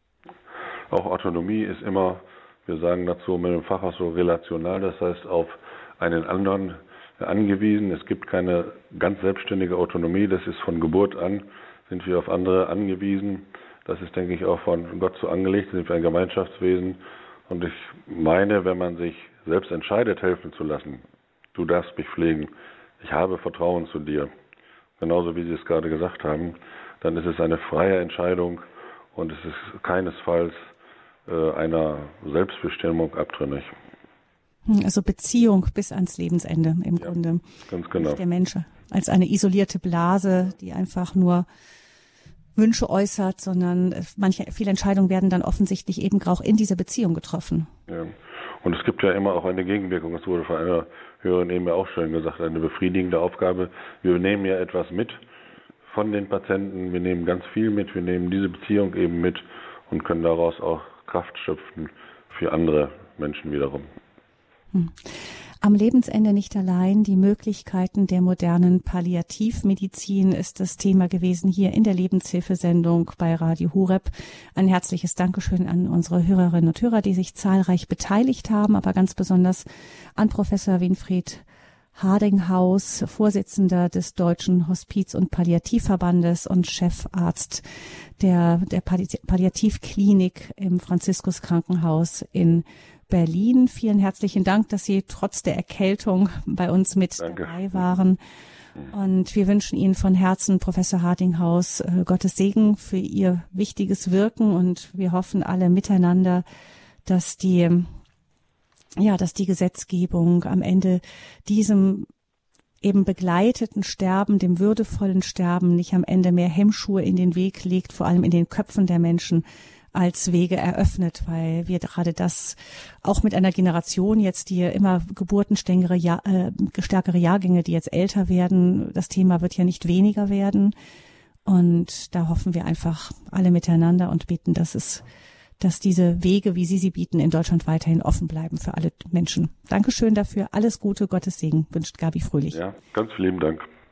Auch Autonomie ist immer, wir sagen dazu mit dem Fachhaus so relational, das heißt auf einen anderen angewiesen. Es gibt keine ganz selbstständige Autonomie, das ist von Geburt an, sind wir auf andere angewiesen. Das ist, denke ich, auch von Gott so angelegt, sind wir ein Gemeinschaftswesen. Und ich meine, wenn man sich selbst entscheidet, helfen zu lassen, du darfst mich pflegen, ich habe Vertrauen zu dir, genauso wie Sie es gerade gesagt haben, dann ist es eine freie Entscheidung und es ist keinesfalls äh, einer Selbstbestimmung abtrünnig. Also Beziehung bis ans Lebensende im ja, Grunde. Ganz genau. Nicht der Mensch als eine isolierte Blase, die einfach nur Wünsche äußert, sondern manche, viele Entscheidungen werden dann offensichtlich eben auch in dieser Beziehung getroffen. Ja. Und es gibt ja immer auch eine Gegenwirkung. Das wurde von einer Hörerin eben auch schön gesagt, eine befriedigende Aufgabe. Wir nehmen ja etwas mit von den Patienten. Wir nehmen ganz viel mit. Wir nehmen diese Beziehung eben mit und können daraus auch Kraft schöpfen für andere Menschen wiederum. Hm. Am Lebensende nicht allein. Die Möglichkeiten der modernen Palliativmedizin ist das Thema gewesen hier in der Lebenshilfesendung bei Radio Horeb. Ein herzliches Dankeschön an unsere Hörerinnen und Hörer, die sich zahlreich beteiligt haben, aber ganz besonders an Professor Winfried Hardinghaus, Vorsitzender des Deutschen Hospiz- und Palliativverbandes und Chefarzt der, der Palliativklinik im Franziskus-Krankenhaus in Berlin. Vielen herzlichen Dank, dass Sie trotz der Erkältung bei uns mit Danke. dabei waren. Und wir wünschen Ihnen von Herzen, Professor Hardinghaus, äh, Gottes Segen für Ihr wichtiges Wirken. Und wir hoffen alle miteinander, dass die, ja, dass die Gesetzgebung am Ende diesem eben begleiteten Sterben, dem würdevollen Sterben, nicht am Ende mehr Hemmschuhe in den Weg legt, vor allem in den Köpfen der Menschen, als Wege eröffnet, weil wir gerade das auch mit einer Generation jetzt, die immer geburtenstärkere Jahr, äh, stärkere Jahrgänge, die jetzt älter werden, das Thema wird ja nicht weniger werden. Und da hoffen wir einfach alle miteinander und beten, dass es, dass diese Wege, wie Sie sie bieten, in Deutschland weiterhin offen bleiben für alle Menschen. Dankeschön dafür. Alles Gute, Gottes Segen, wünscht Gabi Fröhlich. Ja, ganz vielen Dank.